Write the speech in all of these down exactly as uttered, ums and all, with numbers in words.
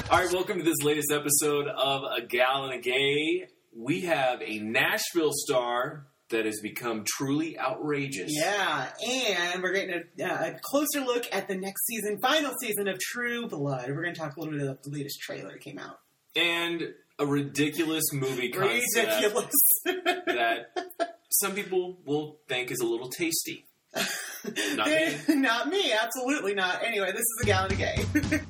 All right, welcome to this latest episode of A Gal and a Gay. We have a Nashville star that has become truly outrageous. Yeah, and we're getting a, uh, a closer look at the next season, final season of True Blood. We're going to talk a little bit about the latest trailer that came out. And a ridiculous movie concept Ridiculous. that some people will think is a little tasty. Not me. Not me, absolutely not. Anyway, this is A Gal and a Gay.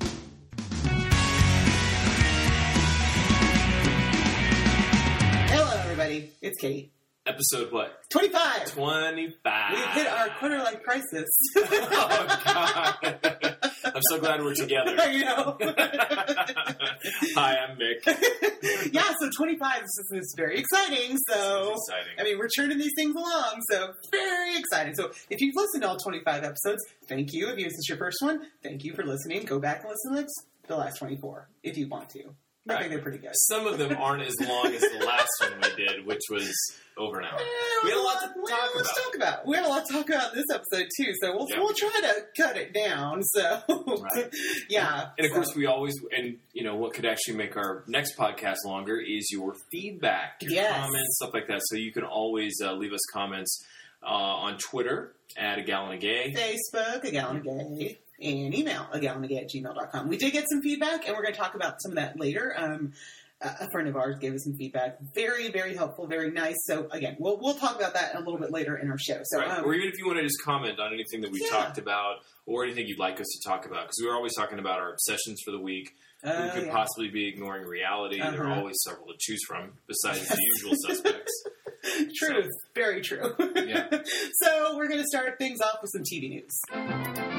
Hello, everybody. It's Kate. Episode what? twenty-five. twenty-five. We've hit our quarter-life crisis. Oh, God. I'm so glad we're together. I know. Hi, I'm Mick. Yeah, so twenty-five is, is very exciting. So, exciting. I mean, we're churning these things along, so very exciting. So, if you've listened to all twenty-five episodes, thank you. If this is your first one, thank you for listening. Go back and listen to the last twenty-four if you want to. I Right. think they're pretty good. Some of them aren't as long as the last one we did, which was over an hour. Yeah, We had a lot to we talk had a lot about. to talk about. We had a lot to talk about in this episode, too, so we'll, Yeah. we'll try to cut it down. So, Right. yeah. And of so. course, we always, and you know, what could actually make our next podcast longer is your feedback, your Yes. comments, stuff like that. So you can always uh, leave us comments uh, on Twitter at A Gal and a Gay. Facebook, A Gal and a Gay, and email, a gal and a gay at gmail dot com. We did get some feedback, and we're going to talk about some of that later. Um, a friend of ours gave us some feedback. Very, very helpful, very nice. So, again, we'll we'll talk about that a little bit later in our show. So, Right. um, Or even if you want to just comment on anything that we Yeah. talked about or anything you'd like us to talk about. Because we were always talking about our obsessions for the week. uh, Who could yeah. possibly be ignoring reality? There are Uh-huh. always several to choose from besides the usual suspects. True, So. very true. Yeah. So, we're going to start things off with some T V news.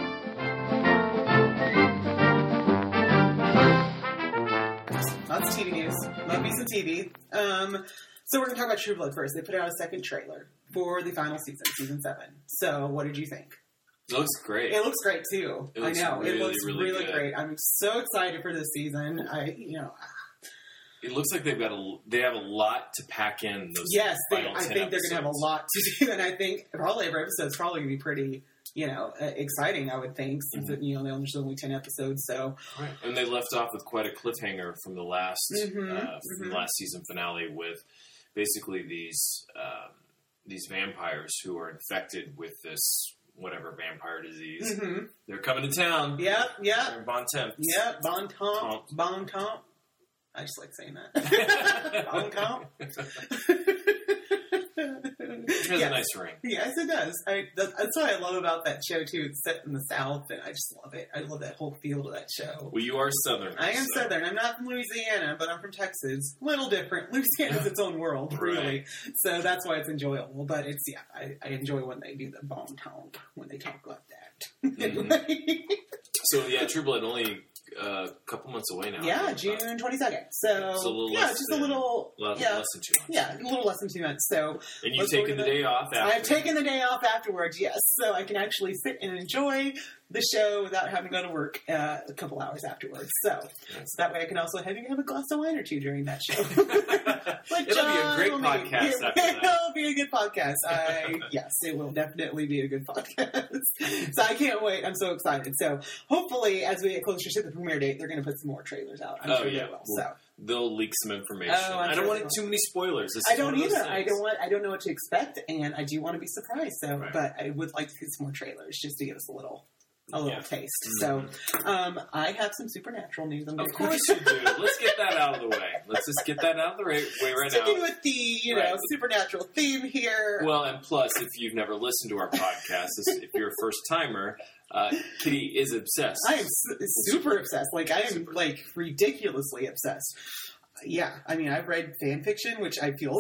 Lots of T V news. Love me some T V. Um, so we're going to talk about True Blood first. They put out a second trailer for the final season, season seven. So what did you think? It looks great. It looks great too. It looks I know really, it looks really really, good. great. I'm so excited for this season. I, you know, It looks like they've got a they have a lot to pack in. Those yes, they, final I ten think they're going to have a episodes. lot to do, and I think probably every episode's probably going to be pretty, you know, uh, exciting. I would think since Mm-hmm. it, you know there's only ten episodes, so Right. And they left off with quite a cliffhanger from the last Mhm, uh, from the mhm. last season finale with basically these um, these vampires who are infected with this whatever vampire disease. mm-hmm. They're coming to town. Yep, yep, They're bon temps. yep. Bon temps, Temps. bon temps. I just like saying that. Bon temps. It has Yes. a nice ring. Yes, it does. I, that, that's what I love about that show too. It's set in the South, and I just love it. I love that whole feel of that show. Well, you are Southern. I am so- Southern. I'm not from Louisiana, but I'm from Texas. Little different. Louisiana's its own world, really. Right. So that's why it's enjoyable. But it's yeah, I, I enjoy when they do the bon tone when they talk like that. Mhm. Anyway. So yeah, True Blood only uh, a couple months away now. Yeah, I think, June twenty-second. So, So a little yeah, less just than- a little, about yeah, less than two months. yeah, a little less than two months. So And you've let's taken go the to day off after. I've taken the day off afterwards, yes, so I can actually sit and enjoy the show without having to go to work uh, a couple hours afterwards. So, so that way I can also have, have a glass of wine or two during that show. Like It'll be a John great will podcast need. after that. It'll be a good podcast. I, yes, it will definitely be a good podcast. So I can't wait. I'm so excited. So hopefully, as we get closer to the premiere date, they're going to put some more trailers out. I'm Oh, sure yeah. they will. Well, So. They'll leak some information. Oh, I'm I don't sure want they too will. many spoilers. This I is don't one of those either. I things. don't want. I don't know what to expect, and I do want to be surprised. So, Right. but I would like to see some more trailers just to give us a little, a little Yeah. taste. Mhm. So, um, I have some supernatural news. I'm Of gonna- course you do. Let's get that out of the way. Let's just get that out of the way, way right Sticking now. with the you know Right. supernatural theme here. Well, and plus, if you've never listened to our podcast, this- if you're a first timer, uh, Kitty is obsessed. I am su- super obsessed. Like I am Super. like ridiculously obsessed. Yeah, I mean I've read fan fiction, which I feel.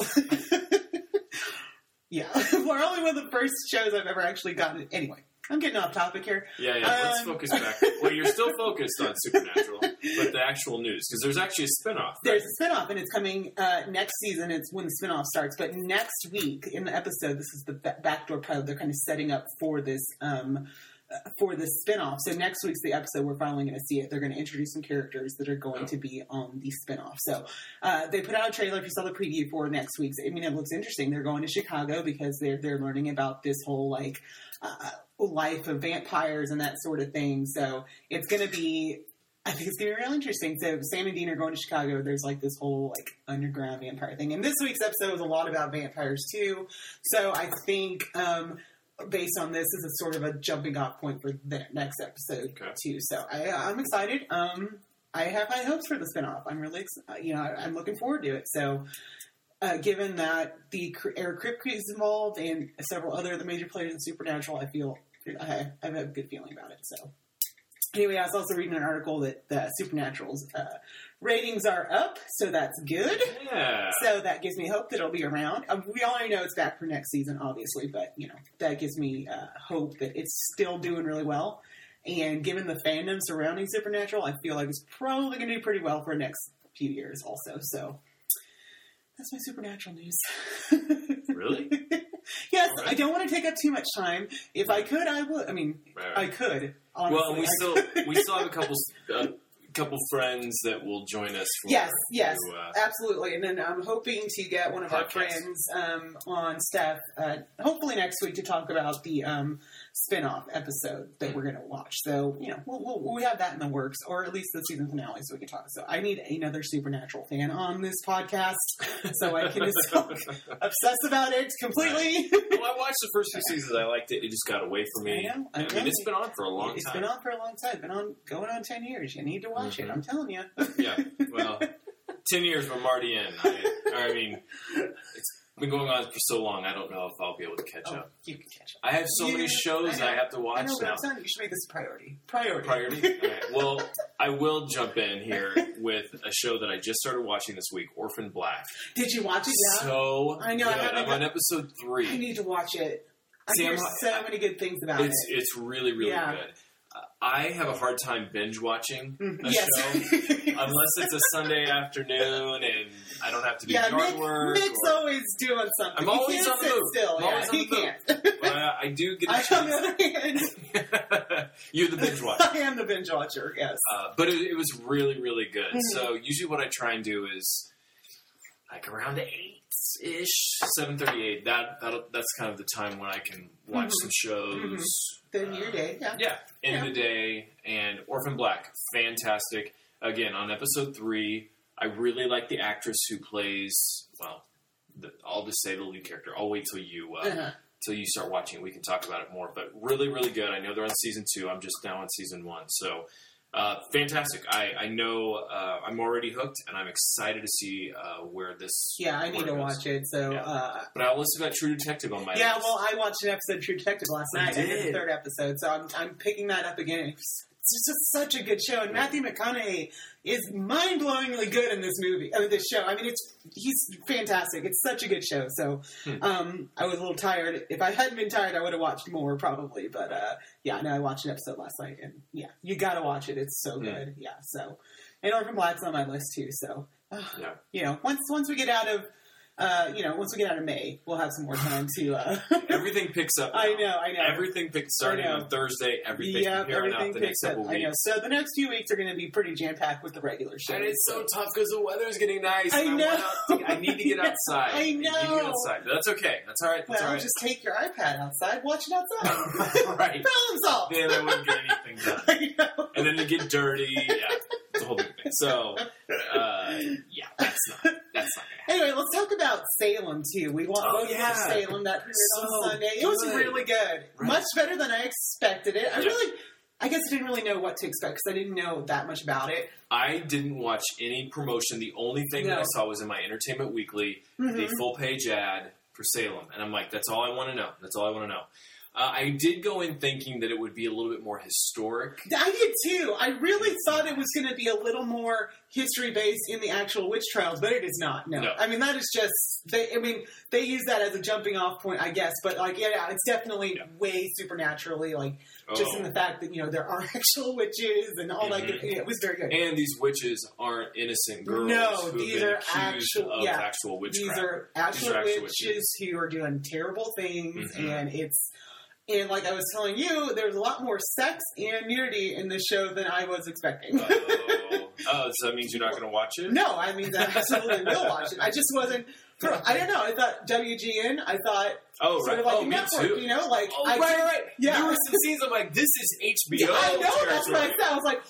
Yeah, we're only one of the first shows I've ever actually gotten. Anyway, I'm getting off topic here. Yeah, yeah. Let's Um, focus back. Well, you're still focused on Supernatural, but the actual news, because there's actually a spinoff. There's a spinoff, and it's coming uh, next season. It's when the spinoff starts. But next week in the episode, this is the ba- backdoor pilot. They're kind of setting up for this um, uh, for this spinoff. So next week's the episode. We're finally going to see it. They're going to introduce some characters that are going Oh. to be on the spinoff. So uh, they put out a trailer. If you saw the preview for next week's, I mean, it looks interesting. They're going to Chicago because they're they're learning about this whole like uh, life of vampires and that sort of thing. So it's going to be. I think it's going to be really interesting. So Sam and Dean are going to Chicago. There's like this whole like underground vampire thing. And this week's episode was a lot about vampires too. So I think um, based on this, this is sort of a jumping off point for the next episode okay. too. So I, I'm excited. Um, I have high hopes for the spinoff. I'm really, ex- you know, I'm looking forward to it. So uh, given that the Eric Kripke is involved and several other of the major players in Supernatural, I feel I, I have a good feeling about it. So. Anyway, I was also reading an article that the Supernatural's uh, ratings are up, so that's good. Yeah. So that gives me hope that it'll be around. Um, we already know it's back for next season, obviously, but, you know, that gives me uh, hope that it's still doing really well. And given the fandom surrounding Supernatural, I feel like it's probably going to do pretty well for the next few years also. So that's my Supernatural news. Really? Yes, right. I don't want to take up too much time. If I could, I would. I mean, right, right. I could. Honestly. Well, we still we still have a couple uh, couple friends that will join us. For, yes, yes, to, uh, absolutely. And then I'm hoping to get one of podcast. our friends um, on staff, uh, hopefully next week, to talk about the um, spinoff episode that we're going to watch. So, you know, we'll, we'll, we have that in the works, or at least the season finale, so we can talk. So I need another Supernatural fan on this podcast, so I can just obsess about it completely. Well, I watched the first two seasons. I liked it. It just got away from me. I know. I, I mean, it's been on for a long it's time. It's been on for a long time. It's been on going on ten years. You need to watch mm-hmm. it. I'm telling you. Yeah. Well, ten years, but I'm already in. I, I mean, it's been going on for so long. I don't know if I'll be able to catch oh, up. You can catch up. I have so yeah, many shows I, I have to watch I know, now. I'm telling you, you should make this a priority. Priority. Priority. All right. Well, I will jump in here with a show that I just started watching this week, Orphan Black. Did you watch it? Yeah. So I know. good. I I'm on episode three. I need to watch it. I See, hear I'm, so I, many good things about it's, it. It's really, really yeah. good. Uh, I have a hard time binge watching a yes. show unless it's a Sunday afternoon and I don't have to do yeah, yard Mick, work. Mick's or, always doing something. I'm always he can't on the sit move. still. I'm Yeah, always on he the can't. Move. But uh, I do get a I, chance. on the other hand, you're the binge watcher. I am the binge watcher. Yes, uh, but it, it was really, really good. Mm-hmm. So usually, what I try and do is like around eight ish, seven thirty-eight. That that that's kind of the time when I can watch mm-hmm. some shows. Mm-hmm. The uh, your day, yeah, yeah, end yeah. of the day. And Orphan Black, fantastic. Again, on episode three, I really like the actress who plays. Well, the, I'll just say the lead character. I'll wait till you. Uh, uh-huh. Till you start watching, we can talk about it more. But really, really good. I know they're on season two. I'm just now on season one. So, uh, fantastic. I, I know uh, I'm already hooked, and I'm excited to see uh, where this. Yeah, I need to goes. watch it. So, yeah. uh, but I also got True Detective on my yeah. list. Well, I watched an episode of True Detective last You night. did. I did the third episode, so I'm I'm picking that up again. It's just such a good show, and Matthew McConaughey is mind-blowingly good in this movie. I mean, this show. I mean, it's he's fantastic. It's such a good show. So, hmm. um, I was a little tired. If I hadn't been tired, I would have watched more probably. But uh, yeah, no, I watched an episode last night, and yeah, you got to watch it. It's so good. Hmm. Yeah. So, and Orphan Black's on my list too. So, uh, yeah. you know, once once we get out of. Uh, you know, once we get out of May, we'll have some more time to. Uh... everything picks up. Now. I know, I know. Everything picks starting on Thursday. Everything yep, from here on everything out the picks next up. couple I know. weeks. So the next few weeks are going to be pretty jam packed with the regular shows. And it's so tough because the weather's getting nice. I and know. I, want out to, I need to get outside. I know. I need to get outside. But that's okay. That's all right. That's well, all right. just take your iPad outside, watch it outside. Right. Problem solved. Then I wouldn't get anything done. I know. And then you get dirty. Yeah, it's a whole big thing. So, uh, yeah, that's not. That's not. Anyway, let's talk about Salem too. We want oh, to yeah. watch Salem that premiered so on Sunday. It was good. really good, right. much better than I expected it. I yeah. really, I guess I didn't really know what to expect because I didn't know that much about it. I didn't watch any promotion. The only thing no. that I saw was in my Entertainment Weekly, mm-hmm. the full page ad for Salem, and I'm like, that's all I want to know. That's all I want to know. Uh, I did go in thinking that it would be a little bit more historic. I did too. I really thought it was going to be a little more history-based in the actual witch trials, but it is not. No. no. I mean, that is just, they, I mean, they use that as a jumping-off point, I guess, but, like, yeah, it's definitely yeah. way supernaturally, like, oh. just in the fact that, you know, there are actual witches and all mm-hmm. that good. Yeah, it was very good. And these witches aren't innocent girls no, who these have been are accused actual, of yeah, actual witchcraft. These are actual, these are actual witches, witches who are doing terrible things, mm-hmm. and it's... And like I was telling you, there's a lot more sex and nudity in this show than I was expecting. oh. oh, so that means you're not going to watch it? No, I mean, I absolutely will watch it. I just wasn't... For, I don't know. I thought W G N. I thought oh, sort right. of like oh, a me network, too. you know? Like, oh, I right, did, right. Yeah. There were some scenes I'm like, this is H B O yeah, I know. territory. That's what I said. I was like, oh,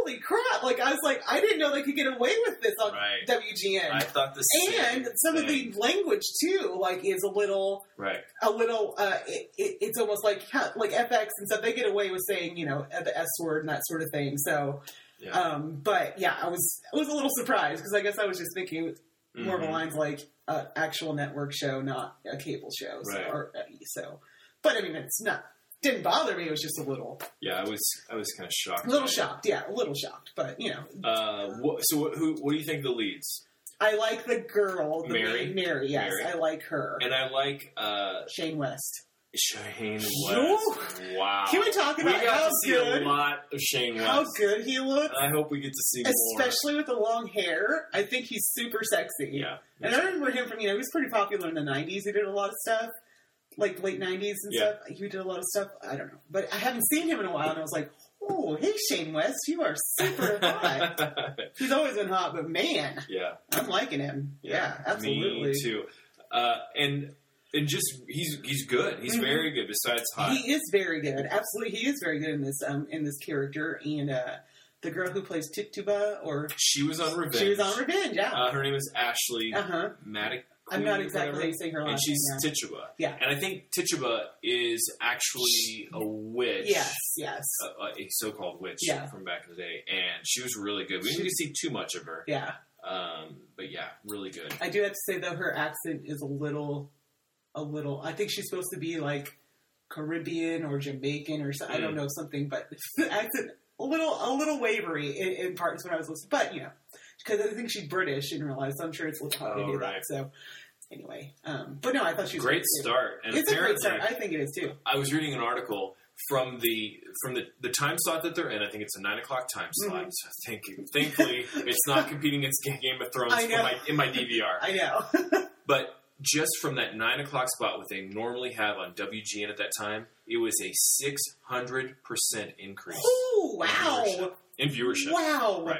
holy crap! Like I was like, I didn't know they could get away with this on Right. W G N. I thought the same and some thing. of the language too, like is a little, right. a little. Uh, it, it, it's almost like like F X and stuff. They get away with saying, you know, the S word and that sort of thing. So, Yeah. um, but yeah, I was I was a little surprised because I guess I was just thinking more Mhm. of a lines like an actual network show, not a cable show. So, Right. or, uh, so, but I mean, it's not. Didn't bother me. It was just a little, Yeah, I was I was kind of shocked. a little by it. shocked. Yeah, a little shocked. But you know, Uh, what, so what, who? What do you think the leads? I like the girl, the Mary? main Mary. Yes, Mary. I like her. And I like uh, Shane West. Shane Woo! West. Wow. Can we talk We about got how to see good, a lot of Shane West. how good he looks, And I hope we get to see more. especially with the long hair. I think he's super sexy. Yeah. And I remember him from, you know, he was pretty popular in the nineties. He did a lot of stuff, like late nineties and Yeah. stuff. He did a lot of stuff. I don't know. But I haven't seen him in a while, and I was like, oh, hey, Shane West, you are super hot. He's always been hot, but man, yeah. I'm liking him. Yeah, absolutely. Me too. Uh, and and just he's he's good. He's Mhm. very good. Besides hot. He is very good. Absolutely, he is very good in this um, in this character. And uh, the girl who plays Tituba, or She was on Revenge. she was on Revenge. Yeah. Uh, her name is Ashley Uh huh. Maddox. I'm not exactly how you say her last And she's name. Tituba. Yeah. And I think Tituba is actually a witch. Yes. Yes. A, a so-called witch Yeah. from back in the day, and she was really good. We She- didn't see too much of her, Yeah. um, but yeah, really good. I do have to say though, her accent is a little, a little. I think she's supposed to be like Caribbean or Jamaican or so, I don't Mm. know something, but the accent a little, a little wavery in, in parts when I was listening. But you know, because I think she's British in real life, so I'm sure it's a little hard to Oh, do right. that. So anyway, um, but no, I thought she was Great too. start, and It's a great apparently, start. I think it is too. I was reading an article from the from the, the time slot that they're in. I think it's a nine o'clock time slot. Mhm. So thank you. Thankfully, it's not competing against Game of Thrones I for know. my, in my D V R. I know. But just from that nine o'clock spot, what they normally have on W G N at that time, it was a six hundred percent increase Oh wow! in viewership. Wow! Right.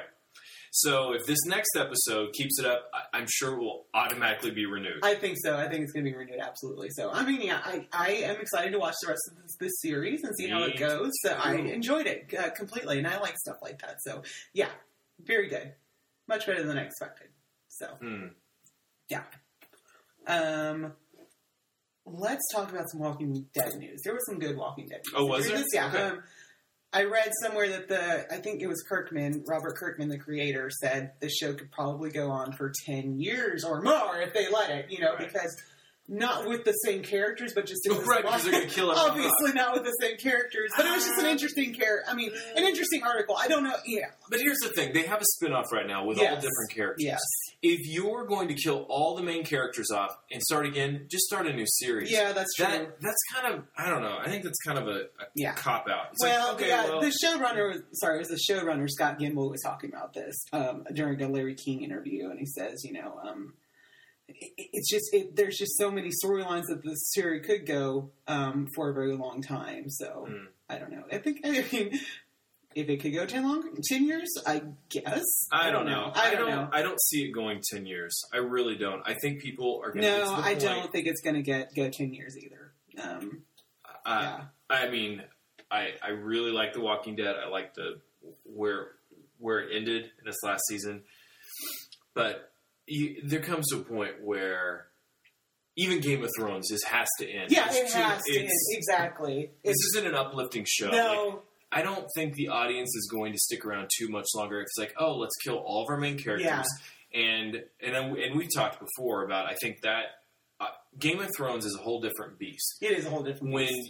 So if this next episode keeps it up, I- I'm sure it will automatically be renewed. I think so. I think it's going to be renewed, absolutely. So, I mean, yeah, I, I am excited to watch the rest of this, this series and see how Me it goes. So, I too. enjoyed it uh, completely, and I like stuff like that. So, yeah, very good. Much better than I expected. So, Hmm. yeah. Um, let's talk about some Walking Dead news. There was some good Walking Dead news. Oh, was Did you there? hear this? Yeah. Okay. Um, I read somewhere that the, I think it was Kirkman, Robert Kirkman, the creator, said the show could probably go on for ten years or more if they let it, you know, Right. because not with the same characters, but just in Oh, this right, because they're gonna kill everyone Obviously not with the same characters, but it was just an interesting character. I mean, an interesting article. I don't know. Yeah. But here's the thing. They have a spin-off right now with all Yes. different characters. Yes. If you're going to kill all the main characters off and start again, just start a new series. Yeah, that's true. That, that's kind of, I don't know. I think that's kind of a, a Yeah. cop-out. It's Well, like, okay, yeah, well, the showrunner was sorry, it was the showrunner Scott Gimble was talking about this um, during a Larry King interview, and he says, you know, um, it, it's just it, there's just so many storylines that the series could go um, for a very long time. So Mm. I don't know. I think I mean, if it could go ten long, ten years, I guess. I don't know. I don't know. I don't see it going ten years. I really don't. I think people are going to No, get to the I point, don't think it's going to get go ten years either. Um, Uh, yeah. I mean, I I really like The Walking Dead. I like the where where it ended in this last season, but you, there comes to a point where even Game of Thrones just has to end. Yeah, It's it too- has to end. it's- Exactly. This It's, isn't an uplifting show. no. Like, I don't think the audience is going to stick around too much longer. If it's like, oh, let's kill all of our main characters, Yeah. and and and we've talked before about. I think that uh, Game of Thrones is a whole different beast. It is a whole different When beast.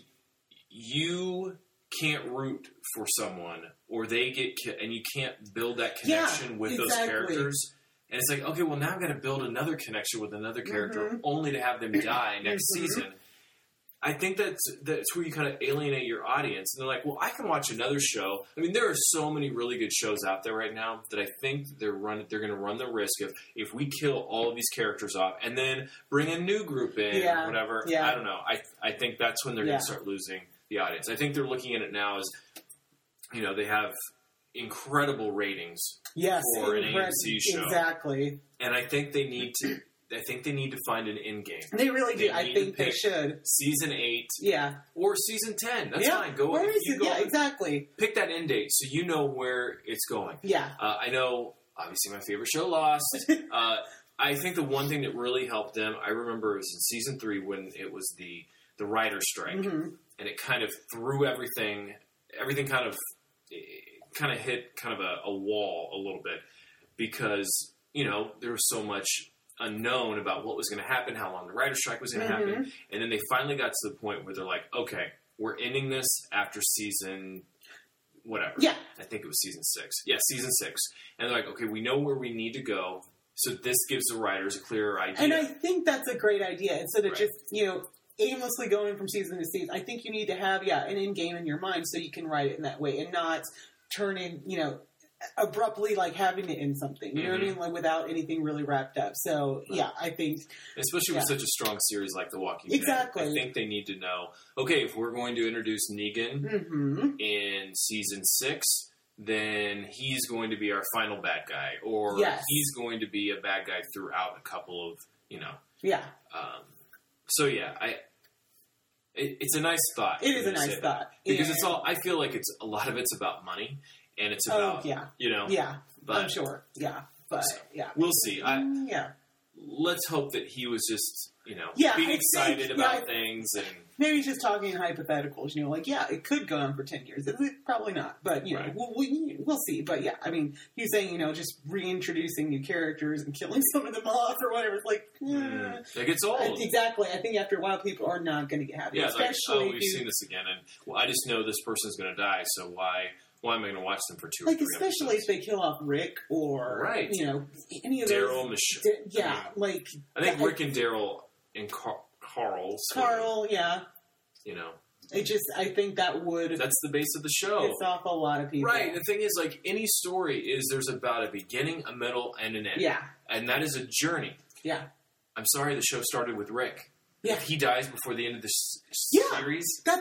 you can't root for someone, or they get ki- and you can't build that Yeah, connection with those exactly. characters. And it's like, okay, well, now I've got to build another connection with another character, Mhm. only to have them die next Mhm. season. I think that's that's where you kind of alienate your audience. And they're like, well, I can watch another show. I mean, there are so many really good shows out there right now that I think they're run they're going to run the risk of, if we kill all of these characters off and then bring a new group in Yeah, or whatever. yeah. I don't know. I I think that's when they're Yeah. going to start losing the audience. I think they're looking at it now as, you know, they have incredible ratings, Yes, for an incredible. A M C show. Exactly. and I think they need to I think they need to find an end game. They really do. They I need think to they pick should. Season eight, Yeah. or season ten. That's yeah. fine. Go. Where if is you it? go Yeah, exactly. Pick that end date so you know where it's going. Yeah. Uh, I know. Obviously, my favorite show, Lost. uh, I think the one thing that really helped them, I remember it was in season three when it was the the writer's strike, Mm-hmm. and it kind of threw everything. Everything kind of kind of hit kind of a, a wall a little bit because you know there was so much unknown about what was going to happen, how long the writer's strike was going to Mm-hmm. happen, and then they finally got to the point where they're like, okay, we're ending this after season. Whatever. Yeah. I think it was season six. Yeah, season six. And they're like, okay, we know where we need to go. So this gives the writers a clearer idea. And I think that's a great idea. Instead of Right. just, you know, aimlessly going from season to season, I think you need to have, yeah, an end game in your mind so you can write it in that way and not turn in, you know, abruptly like having to end something. You know what I Mhm. mean? Like without anything really wrapped up. So, yeah, I think... Especially yeah. with such a strong series like The Walking Dead. Exactly. I think they need to know, okay, if we're going to introduce Negan Mm-hmm. in season six, then he's going to be our final bad guy. Or Yes. he's going to be a bad guy throughout a couple of, you know. Yeah. Um, so, yeah, I... It, it's a nice thought. It is when a you say nice that. thought. Because Yeah. it's all... I feel like it's a lot of it's about money. And it's Oh, about, yeah. you know... Yeah. But I'm sure. Yeah. But, So, yeah. we'll see. I, Mm, yeah. let's hope that he was just, you know, Yeah, being I think- excited yeah, about I- things and... Maybe he's just talking in hypotheticals, you know, like, yeah, it could go on for ten years. It, it- probably not, but, you know, Right. we'll, we, we'll see. But, yeah, I mean, he's saying, you know, just reintroducing new characters and killing some of them off or whatever. It's like, eh. Mm, it gets old. Exactly. I think after a while, people are not going to get happy. Yeah, like, especially oh, we've if you, seen this again, and well, I just know this person's going to die, so why why am I going to watch them for two like, or three especially if episodes? they kill off Rick or, Right. you know, any of Daryl, those. Mich- Di- yeah, I mean, like. I think that- Rick and Daryl and Car- Carl, sort of, Carl, yeah. you know, It just, I think that would that's the base of the show. piss off a lot of people. Right, the thing is, like, any story is there's about a beginning, a middle, and an end. Yeah, And that is a journey. yeah. I'm sorry the show started with Rick. Yeah. If he dies before the end of the s- Yeah. series, That's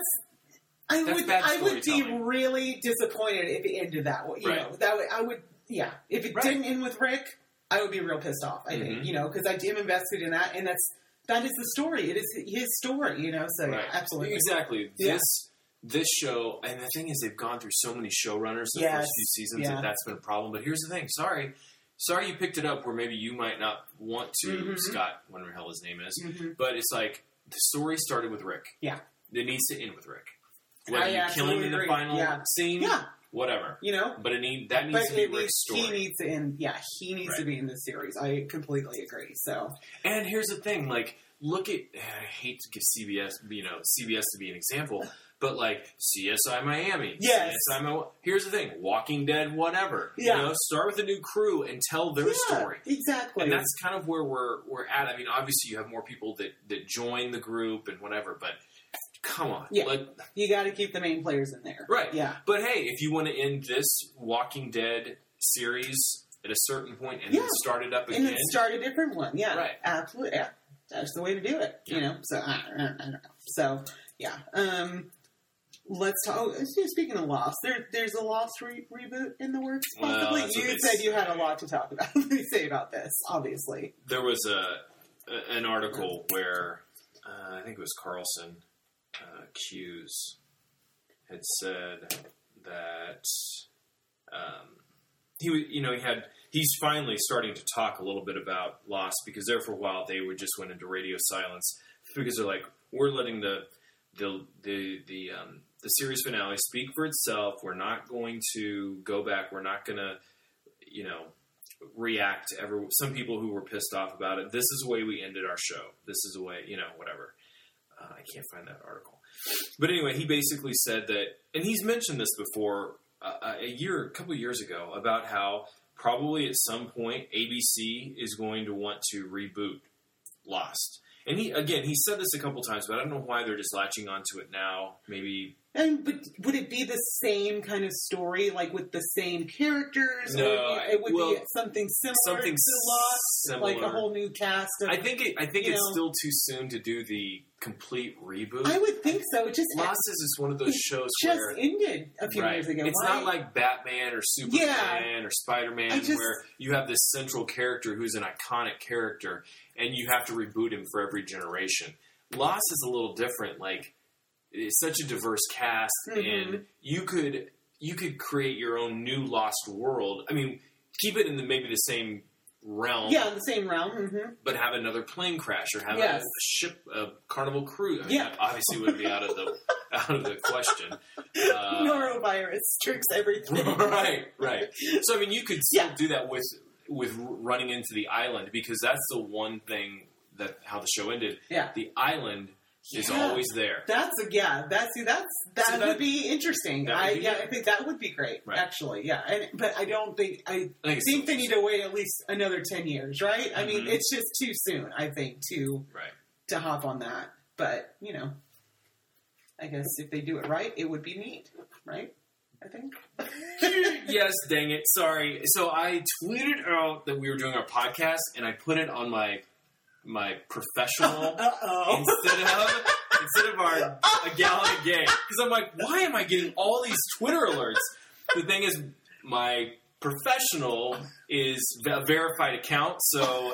I That's would bad I would be storytelling. really disappointed if it ended that way. You Right. know, that way I would yeah. If it Right. didn't end with Rick, I would be real pissed off. I think Mhm. you know because I am invested in that, and that's that is the story. It is his story. You know, so right. yeah, absolutely. Exactly. Yeah. This this show, and the thing is, they've gone through so many showrunners the Yes. first few seasons Yeah. that that's been a problem. But here's the thing. Sorry. Sorry you picked it up where maybe you might not want to, Mhm. Scott, whatever the hell his name is. Mhm. But it's like, the story started with Rick. Yeah. It needs to end with Rick. Whether I you kill him absolutely in the agree. final Yeah. scene, Yeah. whatever. You know, But it need, that needs but to be it needs, Rick's story. he needs to end. Yeah, he needs to Right. be in this series. I completely agree. So And here's the thing, like, look at, I hate to give C B S, you know, C B S to be an example, but like, C S I Miami, Yes. C S I Mo- here's the thing, Walking Dead, whatever. Yeah. You know, start with a new crew and tell their yeah, story. exactly. And that's kind of where we're we're at. I mean, obviously you have more people that, that join the group and whatever, but come on. Yeah. Let, you got to keep the main players in there. right. Yeah. But hey, if you want to end this Walking Dead series at a certain point and Yeah. then start it up And again. then start a different one. Yeah, Right. absolutely. Yeah, that's the way to do it. You Yeah. know. So I, I, I don't know. So yeah. Um, let's talk. Oh, speaking of Lost, there there's a Lost re- reboot in the works. Well, Possibly. that's what you they said you had a say. lot to talk about. to say about this. Obviously. There was a, a an article where uh, I think it was Carlson uh, Hughes had said that um, he was, you know, he had he's finally starting to talk a little bit about Lost because there for a while they would just went into radio silence because they're like, we're letting the the the the um, the series finale speak for itself. We're not going to go back. We're not going to, you know, react to every, some people who were pissed off about it. This is the way we ended our show. This is the way, you know, whatever. Uh, I can't find that article. But anyway, he basically said that, and he's mentioned this before uh, a year, a couple of years ago, about how probably at some point A B C is going to want to reboot Lost. And he, again, he said this a couple times, but I don't know why they're just latching onto it now. Maybe And but would it be the same kind of story, like with the same characters? No, or it would well, be something similar something to Lost, similar. like a whole new cast. Of, I think it, I think you it's know, still too soon to do the complete reboot. I would think so. It just Lost is just one of those it shows just where ended a few right. years ago. It's Why? not like Batman or Superman Yeah. or Spider-Man I just- where you have this central character who's an iconic character and you have to reboot him for every generation. Lost is a little different. Like, it's such a diverse cast, Mhm. and you could you could create your own new Lost world. I mean, keep it in the, maybe the same realm, Yeah, in the same realm. Mm-hmm. but have another plane crash or have Yes. a, a ship, a Carnival cruise. I mean, Yeah. that obviously would be out of the out of the question. Uh, Norovirus tricks everything. right, right. So I mean, you could still Yeah. do that with with running into the island because that's the one thing that how the show ended. Yeah. The island is Yeah. always there. That's a yeah. That's see. That's that, So that- would be interesting. that would I be yeah. good. I think that would be great. Right. Actually, yeah. And but I don't think I I think, think it's they still- need to wait at least another ten years, right? I mean, Mhm. it's just too soon. I think to right. to hop on that. But you know, I guess if they do it right, it would be neat, right? I think. Yes, dang it. Sorry. So I tweeted out that we were doing our podcast, and I put it on my my professional Uh oh. instead of instead of our a gallon of gay. Because I'm like, why am I getting all these Twitter alerts? The thing is, my professional is a verified account, so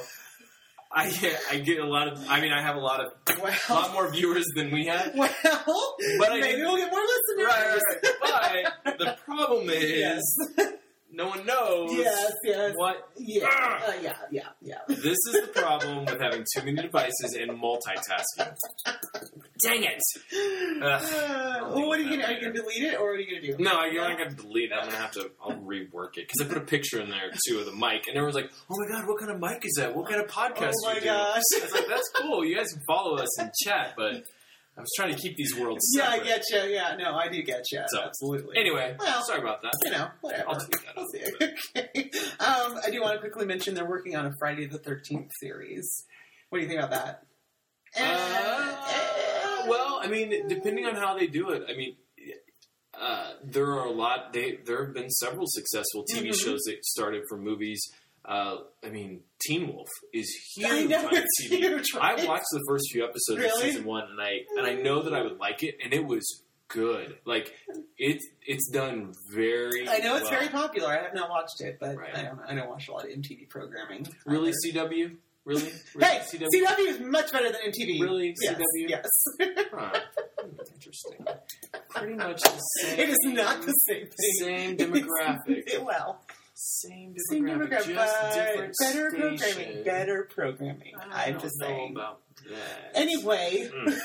I get I get a lot of. I mean, I have a lot of a lot Well, more viewers than we have. well, But I maybe did- we'll get more listeners. Right, right, right. But the problem is, Yes. no one knows Yes. Yes. what. Yeah. Ah! Uh, yeah. Yeah. Yeah. This is the problem with having too many devices and multitasking. Dang it! Ugh. Uh, well, what are you gonna? Are you gonna delete it, or what are you gonna do? No, I'm not going to delete it. I'm going to have to. I'll rework it because I put a picture in there too of the mic, and everyone's like, "Oh my god, what kind of mic is that? What kind of podcast Oh my do you do?" gosh. I was like, "That's cool. You guys can follow us and chat," but I was trying to keep these worlds Yeah, I separate. get you. Yeah, no, I do get you. So, Absolutely. Anyway, Well, sorry about that. you know, whatever. I'll tweet that We'll out. see. Okay. Um, I do want to quickly mention they're working on a Friday the thirteenth series. What do you think about that? Uh, well, I mean, depending on how they do it, I mean, uh, there are a lot. They there have been several successful T V Mhm. shows that started from movies. Uh, I mean, Teen Wolf is huge I know on it's T V. huge. Right? I watched the first few episodes Really? of season one, and I and I know that I would like it, and it was good. Like it's it's done very. I know it's well. very popular. I have not watched it, but Right. I don't. I don't watch a lot of M T V programming. Really either. C W. Really, really Hey, C W. C W is much better than M T V. Really? Yes. C W? Yes. Huh. Interesting. Pretty much the same. It is not the same thing. Same It is- demographic. well, Same same demographic, demographic, just but different better station. programming. Better programming. I I'm don't just know saying. about that. Anyway.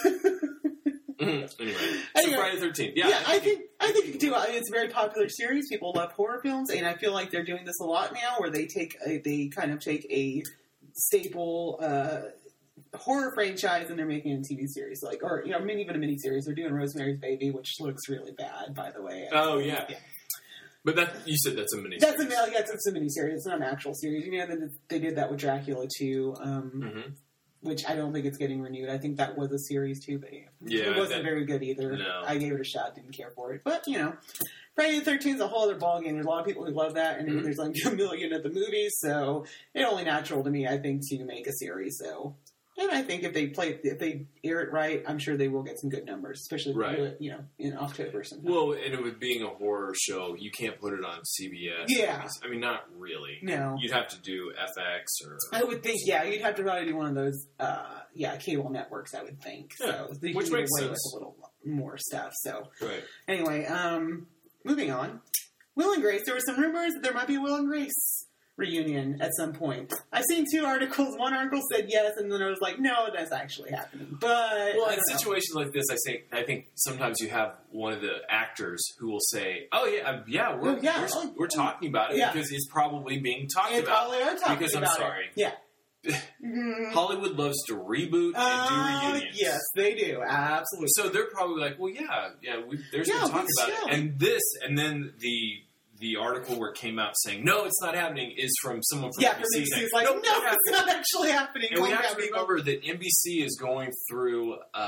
Mm. anyway, so Anyway. Friday the thirteenth. Yeah, Yeah, I think I think you can do. I mean, it's a very popular series. People love horror films, and I feel like they're doing this a lot now, where they take a, they kind of take a staple uh, horror franchise and they're making it a T V series, like or you know, maybe even a mini series. They're doing Rosemary's Baby, which looks really bad, by the way. Oh yeah. Yeah. But that you said that's a mini. That's a yeah, it's a mini series. It's not an actual series. You know, they, they did that with Dracula too. Um, Mm-hmm. Which I don't think it's getting renewed. I think that was a series too, but Yeah, it wasn't that- very good either. No. I gave it a shot, didn't care for it. But, you know, Friday the thirteenth is a whole other ballgame. There's a lot of people who love that, and Mhm. there's like a million of the movies, so it's only natural to me, I think, to make a series. So, and I think if they play, if they air it right, I'm sure they will get some good numbers, especially if Right. they do it, you know, in October or something. Well, and with being a horror show, you can't put it on C B S. Yeah. I mean, not really. No. You'd have to do F X or. I would think, yeah, you'd have to probably do one of those, uh, yeah, cable networks, I would think. Yeah, So, they which can get makes away sense. with a little more stuff. So, Right. anyway, um, moving on. Will and Grace. There were some rumors that there might be a Will and Grace reunion at some point. I've seen two articles. One article said yes, and then I was like, no, that's actually happening. But Well, I in don't know. situations like this, I think I think sometimes you have one of the actors who will say, "Oh yeah, um, yeah, we're Oh, yeah, we're, oh, we're talking about it yeah. because it's probably being talked They about." probably are talking Because I'm about sorry. it. Yeah. Mhm. Hollywood loves to reboot and Uh, do reunions. yes, they do. Absolutely. So they're probably like, "Well, yeah, yeah, we, there's Yeah, been talk but about still. it," and this, and then the. The article where it came out saying, no, it's not happening, is from someone from Yeah, N B C from saying, It's like, nope, no, not it's not actually happening. And we Calm have down, to people. remember that N B C is going through um,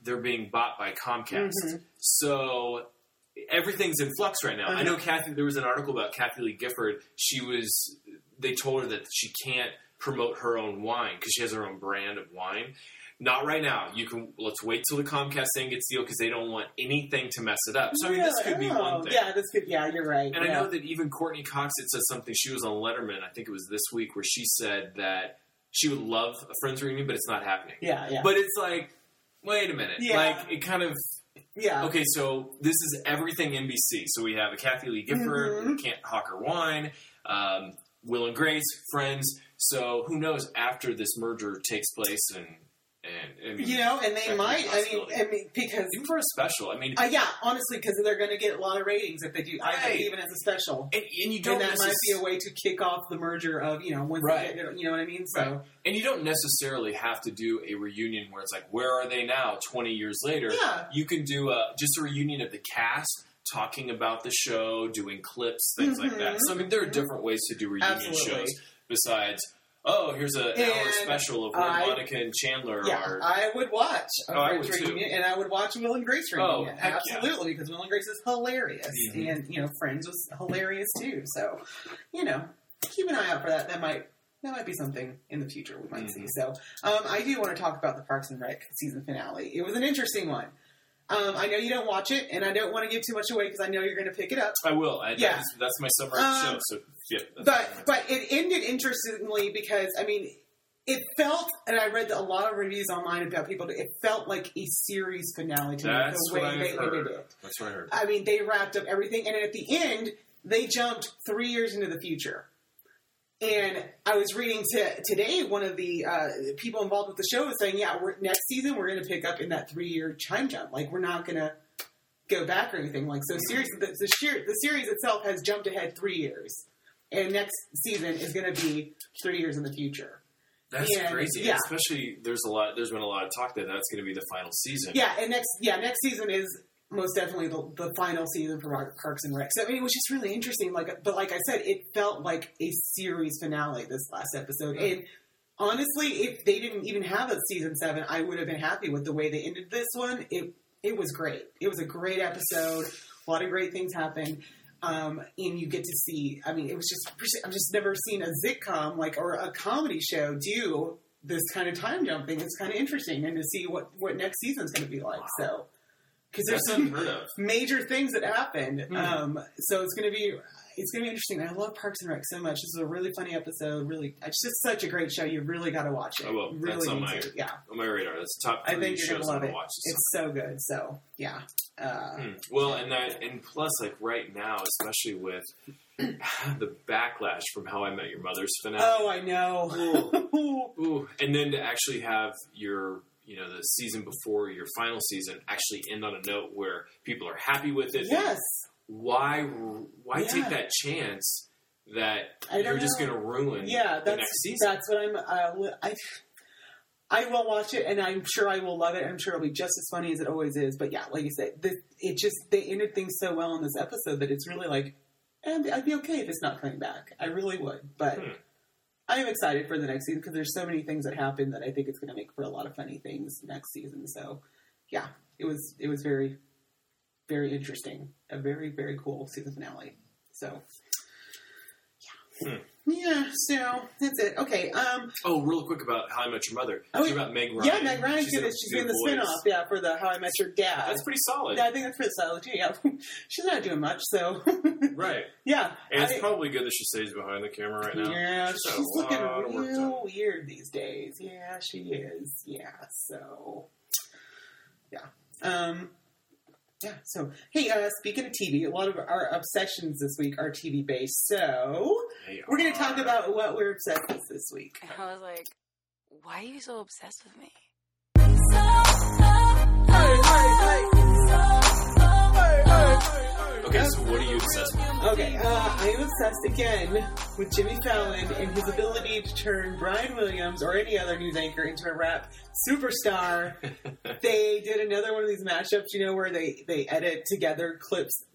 they're being bought by Comcast. Mm-hmm. So everything's in flux right now. Uh-huh. I know Kathy, there was an article about Kathy Lee Gifford. She was, they told her that she can't promote her own wine because she has her own brand of wine. Not right now. You can, let's wait till the Comcast thing gets deal because they don't want anything to mess it up. So I mean, this could be oh, one thing. Yeah, this could, yeah, you're right. And yeah. I know that even Courtney Cox had said something, she was on Letterman, I think it was this week, where she said that she would love a Friends reunion, but it's not happening. Yeah, yeah. But it's like, wait a minute. Yeah. Like, it kind of... Yeah. Okay, so this is everything N B C. So we have a Kathy Lee Gifford, mm-hmm. Can't Hawk Her Wine, um, Will and Grace, Friends. So who knows after this merger takes place and... And, I mean, you know, and they might, I mean, I mean, because... Even for a special, I mean... Uh, yeah, honestly, because they're going to get a lot of ratings if they do, right. I think, even as a special. And, and you don't... And that necess- might be a way to kick off the merger of, you know, once right. they get, you know what I mean? So, right. And you don't necessarily have to do a reunion where it's like, where are they now, twenty years later? Yeah. You can do a, just a reunion of the cast, talking about the show, doing clips, things mm-hmm. like that. So, I mean, there are different ways to do reunion Absolutely. shows besides... Oh, here's an hour And special of when I, Monica and Chandler yeah, are... I would watch a Oh, I Friends would too. reunion, and I would watch Will and Grace reunion. Oh, heck Absolutely, yeah. because Will and Grace is hilarious. Mm-hmm. And, you know, Friends was hilarious too. So, you know, keep an eye out for that. That might that might be something in the future we might mm-hmm. see. So, um, I do want to talk about the Parks and Rec season finale. It was an interesting one. Um, I know you don't watch it, and I don't want to give too much away because I know you're going to pick it up. I will. I, Yeah. That's, that's my summer Um, show. So, yeah. That's But but it ended interestingly because, I mean... It felt, and I read a lot of reviews online about people, it felt like a series finale to me, That's the way what they I've heard. ended it. That's what I heard. I mean, they wrapped up everything, and at the end, they jumped three years into the future. And I was reading to, today, one of the uh, people involved with the show was saying, yeah, we're, next season we're going to pick up in that three-year time jump. Like, we're not going to go back or anything. Like, so seriously, the, the, sheer, the series itself has jumped ahead three years. And next season is going to be three years in the future. That's and, crazy. Yeah. Especially, there's a lot. There's been a lot of talk that that's going to be the final season. Yeah, and next, yeah, next season is most definitely the, the final season for Parks and Rec. So I mean, it was just really interesting. Like, but like I said, it felt like a series finale this last episode. Mm-hmm. And honestly, if they didn't even have a season seven, I would have been happy with the way they ended this one. It it was great. It was a great episode. A lot of great things happened. Um, and you get to see, I mean, it was just, I've just never seen a sitcom, like, or a comedy show do this kind of time jumping. It's kind of interesting, and to see what, what next season's going to be like. Wow. So, because there's That's some unheard of. major things that happened. Hmm. Um, so it's going to be, it's going to be interesting. I love Parks and Rec so much. This is a really funny episode. Really, it's just such a great show. You really got to watch it. I will. Really That's on need my, to. Yeah. on my radar. That's top three I think you're shows going to love I'm it. watch this It's so good. So, yeah. Uh, hmm. Well, and that, and plus, like right now, especially with the backlash from How I Met Your Mother's finale. Oh, I know. Ooh. Ooh. And then to actually have your, you know, the season before your final season actually end on a note where people are happy with it. Yes. Why? Why Yeah. take that chance that I don't you're just know. going to ruin yeah, the that's, next season? That's what I'm. Uh, I I will watch it, and I'm sure I will love it. I'm sure it'll be just as funny as it always is. But yeah, like you said, this, it just they ended things so well in this episode that it's really like, and I'd be okay if it's not coming back. I really would, but. Hmm. I am excited for the next season because there's so many things that happen that I think it's going to make for a lot of funny things next season. So, yeah, it was it was very, very interesting. A very, very cool season finale. So, yeah. Hmm. Yeah, so that's it. Okay. Um, oh, real quick about How I Met Your Mother. Oh, Did you about Meg Ryan? yeah, Meg Ryan She's did a- it. She's did doing the a voice. spinoff, yeah, for the How I Met Your Dad. That's pretty solid. Yeah, I think that's pretty solid, too. Yeah, she's not doing much, so. Right. Yeah. And it's I- probably good that she stays behind the camera right now. Yeah, She's got she's a looking lot of work real done. weird these days. Yeah, she is. Yeah, so yeah, um, yeah. So hey, uh, speaking of T V, a lot of our obsessions this week are T V based. So They we're going to talk are. about what we're obsessed with this week. And I was like, why are you so obsessed with me? Okay, so what are you obsessed with? Okay, uh, I am obsessed again with Jimmy Fallon and his ability to turn Brian Williams or any other news anchor into a rap superstar. They did another one of these mashups, you know, where they, they edit together clips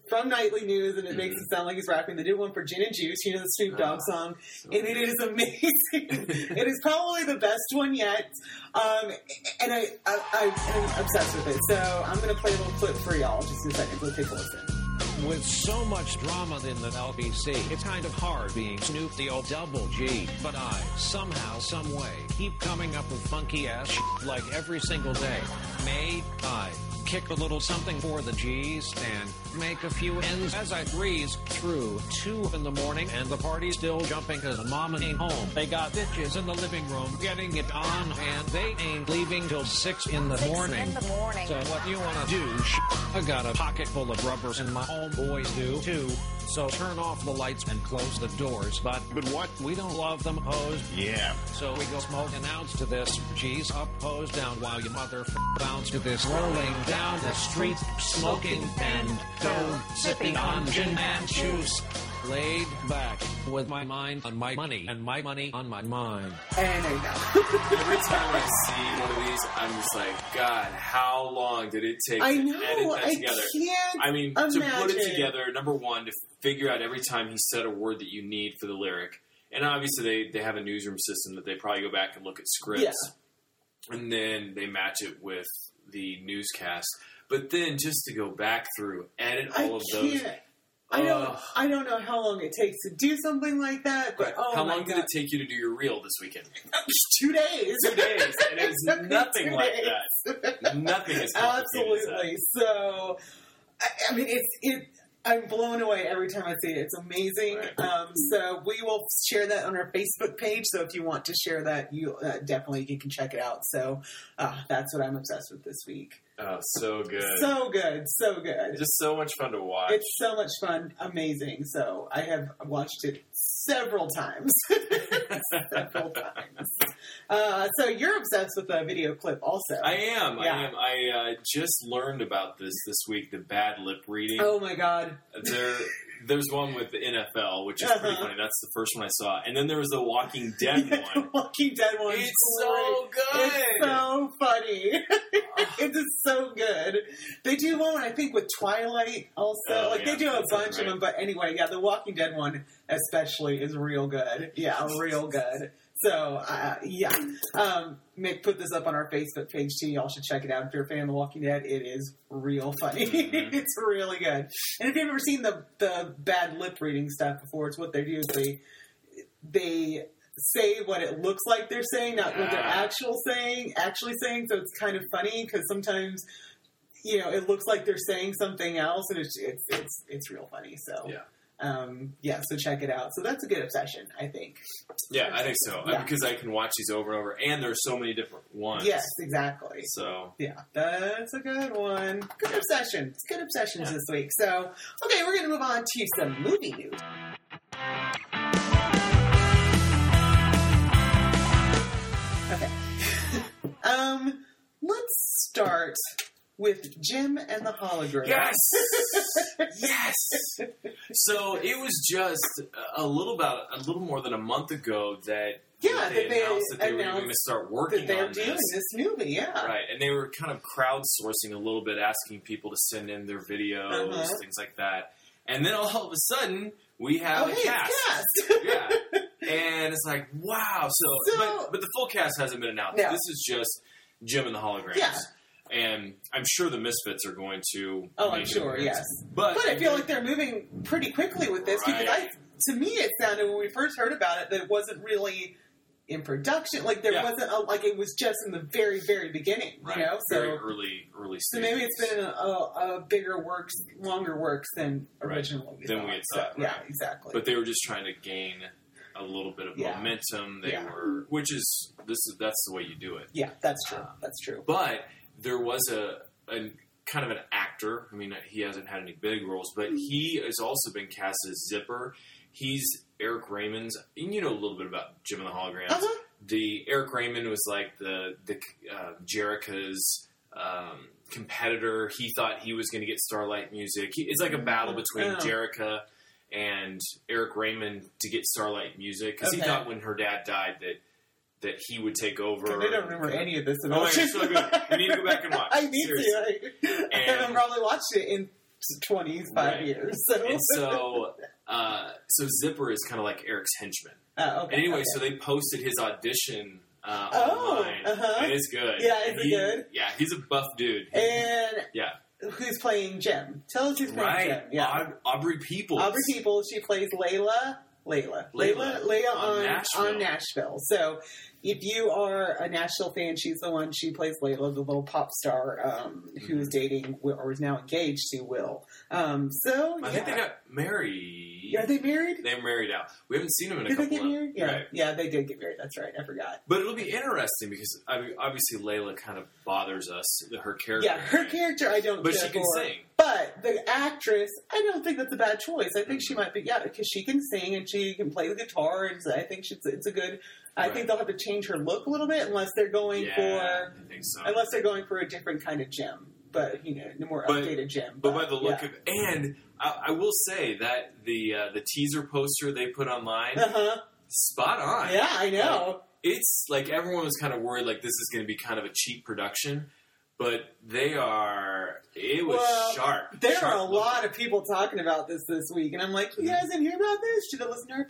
from Nightly News, and it makes it sound like he's rapping. They did one for Gin and Juice, you know, the Snoop Dogg Oh, song, so and it is amazing. It is probably the best one yet, um, and I, I, I, I'm obsessed with it. So I'm going to play a little clip for y'all just in a second. Go take a listen. With so much drama in the L B C, it's kind of hard being Snoop the old double G. But I, somehow, someway, keep coming up with funky-ass shit like every single day. May I kick a little something for the G's and make a few ends as I breeze through two in the morning and the party's still jumping cause mama ain't home. They got bitches in the living room getting it on and they ain't leaving till six in the Six morning. in the morning. So what you wanna do, sh- I got a pocket full of rubbers and my homeboys do too. So turn off the lights and close the doors. But But what? we don't love them hosed. Yeah. So we go smoke an ounce to this. G's up, hose down while you mother f- bounce to this. Rolling down the street, smoking and go sipping on gin and juice. Laid back with my mind on my money and my money on my mind. And there you go. Every time I see one of these, I'm just like, God, how long did it take I to know. edit that I together? can't I mean, to put it imagine. together, number one, to figure out every time he said a word that you need for the lyric. And obviously, they, they have a newsroom system that they probably go back and look at scripts. Yeah. And then they match it with the newscast. But then just to go back through, edit all I of those. can't. I don't. Ugh. I don't know how long it takes to do something like that. But Right. oh How my long did God. it take you to do your reel this weekend? Two days. Two days. And it was took me nothing two like days. that. Nothing is complicated as that. Absolutely. So, I, I mean, it's it. I'm blown away every time I see it. It's amazing. Right. Um, so we will share that on our Facebook page. So if you want to share that, you uh, definitely you can check it out. So uh, that's what I'm obsessed with this week. Oh, so good. So good, so good. Just so much fun to watch. It's so much fun, amazing. So I have watched it several times. several times. Uh, so you're obsessed with the video clip also. I am. Yeah. I am. I uh, just learned about this this week, the bad lip reading. Oh my God. There, there's one with the N F L, which is pretty Uh-huh. funny. That's the first one I saw. And then there was the Walking Dead one. Walking Dead one. is It's great. so good. It's so funny. It is so good. They do one, I think, with Twilight also. Oh, like, yeah, they do a that's bunch right. of them. But anyway, yeah, the Walking Dead one especially is real good. Yeah, real good. So, uh, yeah. Um, Mick put this up on our Facebook page, too. Y'all should check it out. If you're a fan of The Walking Dead, it is real funny. Mm-hmm. It's really good. And if you've ever seen the, the bad lip reading stuff before, it's what they do is they... they say what it looks like they're saying, not what they're Ah. actual saying, actually saying. So it's kind of funny because sometimes, you know, it looks like they're saying something else, and it's it's it's it's real funny. So Yeah. um, yeah. So check it out. So that's a good obsession, I think. Yeah, I think so. Yeah. Because I can watch these over and over, and there's so many different ones. Yes, exactly. So, Yeah, that's a good one. Good obsession. It's good obsessions Yeah. this week. So okay, we're gonna move on to some movie news. Okay. um, let's start with Jim and the Hologram. yes! yes! So, it was just a little about a little more than a month ago that Yeah, they that they announced that they were announced going to start working That they're on doing this. this movie, yeah. Right, and they were kind of crowdsourcing a little bit, asking people to send in their videos, Uh-huh. things like that. And then all of a sudden, we have Oh, a hey, cast. it's cast. Yeah. And it's like, wow. So, So- but, but the full cast hasn't been announced. No. This is just Jim and the Holograms. Yeah. And I'm sure the Misfits are going to. Oh, I'm make an sure, appearance. yes. But, But I feel like they're moving pretty quickly with this because I, Right. to me, it sounded when we first heard about it that it wasn't really in production. Like there Yeah. wasn't a, like it was just in the very, very beginning. right, You know, so very early, early so stages. maybe it's been a, a, a bigger works, longer works than Right. originally we Than thought. we had So, thought, yeah, right. exactly. But they were just trying to gain a little bit of Yeah. momentum. They Yeah. were, which is this is that's the way you do it. yeah, that's true. Um, That's true. But there was a, a kind of an actor. I mean, he hasn't had any big roles, but he has also been cast as Zipper. He's Eric Raymond's. And you know a little bit about Jim and the Holograms. Uh-huh. The Eric Raymond was like the the uh, Jerica's um, competitor. He thought he was going to get Starlight Music. He, it's like a battle between Oh. Jerica and Eric Raymond to get Starlight Music because he Okay. thought when her dad died that that he would take over. I don't remember any of this. Oh, my God, it's so good. You need to go back and watch. I need Seriously. to. I, I And- haven't probably watched it in twenty-five Right. years. So, And so, uh, so Zipper is kind of like Eric's henchman. uh, okay, Anyway, okay. so they posted his audition uh, Oh, online, uh-huh. and it's good. Yeah, is And it he- good? Yeah, he's a buff dude. and Yeah, who's playing Jim? Tell us who's playing right. Jim. Yeah, Aud- Aubrey Peoples. Aubrey People. She plays Layla. Layla. Layla. Layla. Layla On on, Nashville. on Nashville. So if you are a Nashville fan, she's the one. She plays Layla, the little pop star um, who Mm-hmm. is dating Will, or is now engaged to Will. Um, so I yeah. think they got married. Are they married? They're married out. We haven't seen them in a Did they couple get of married? Yeah, Right. yeah, they did get married. That's right. I forgot. But it'll be interesting because I mean, obviously Layla kind of bothers us. Her character. Yeah, her right? character I don't But care she can for. sing. But the actress, I don't think that's a bad choice. I think she Mm-hmm. might be, yeah, because she can sing and she can play the guitar, and so I think she's, it's a good. I Right. think they'll have to change her look a little bit unless they're going Yeah, for I think so. unless they're going for a different kind of Jim, but you know, the more But- updated Jim. But by the look yeah. of, and I, I will say that the uh, the teaser poster they put online, uh-huh. spot on. Yeah, I know. It's like everyone was kind of worried like this is going to be kind of a cheap production, but they are. It was Well, sharp. There sharp are a looking. lot of people talking about this this week, and I'm like, you guys didn't hear about this? Should have listened to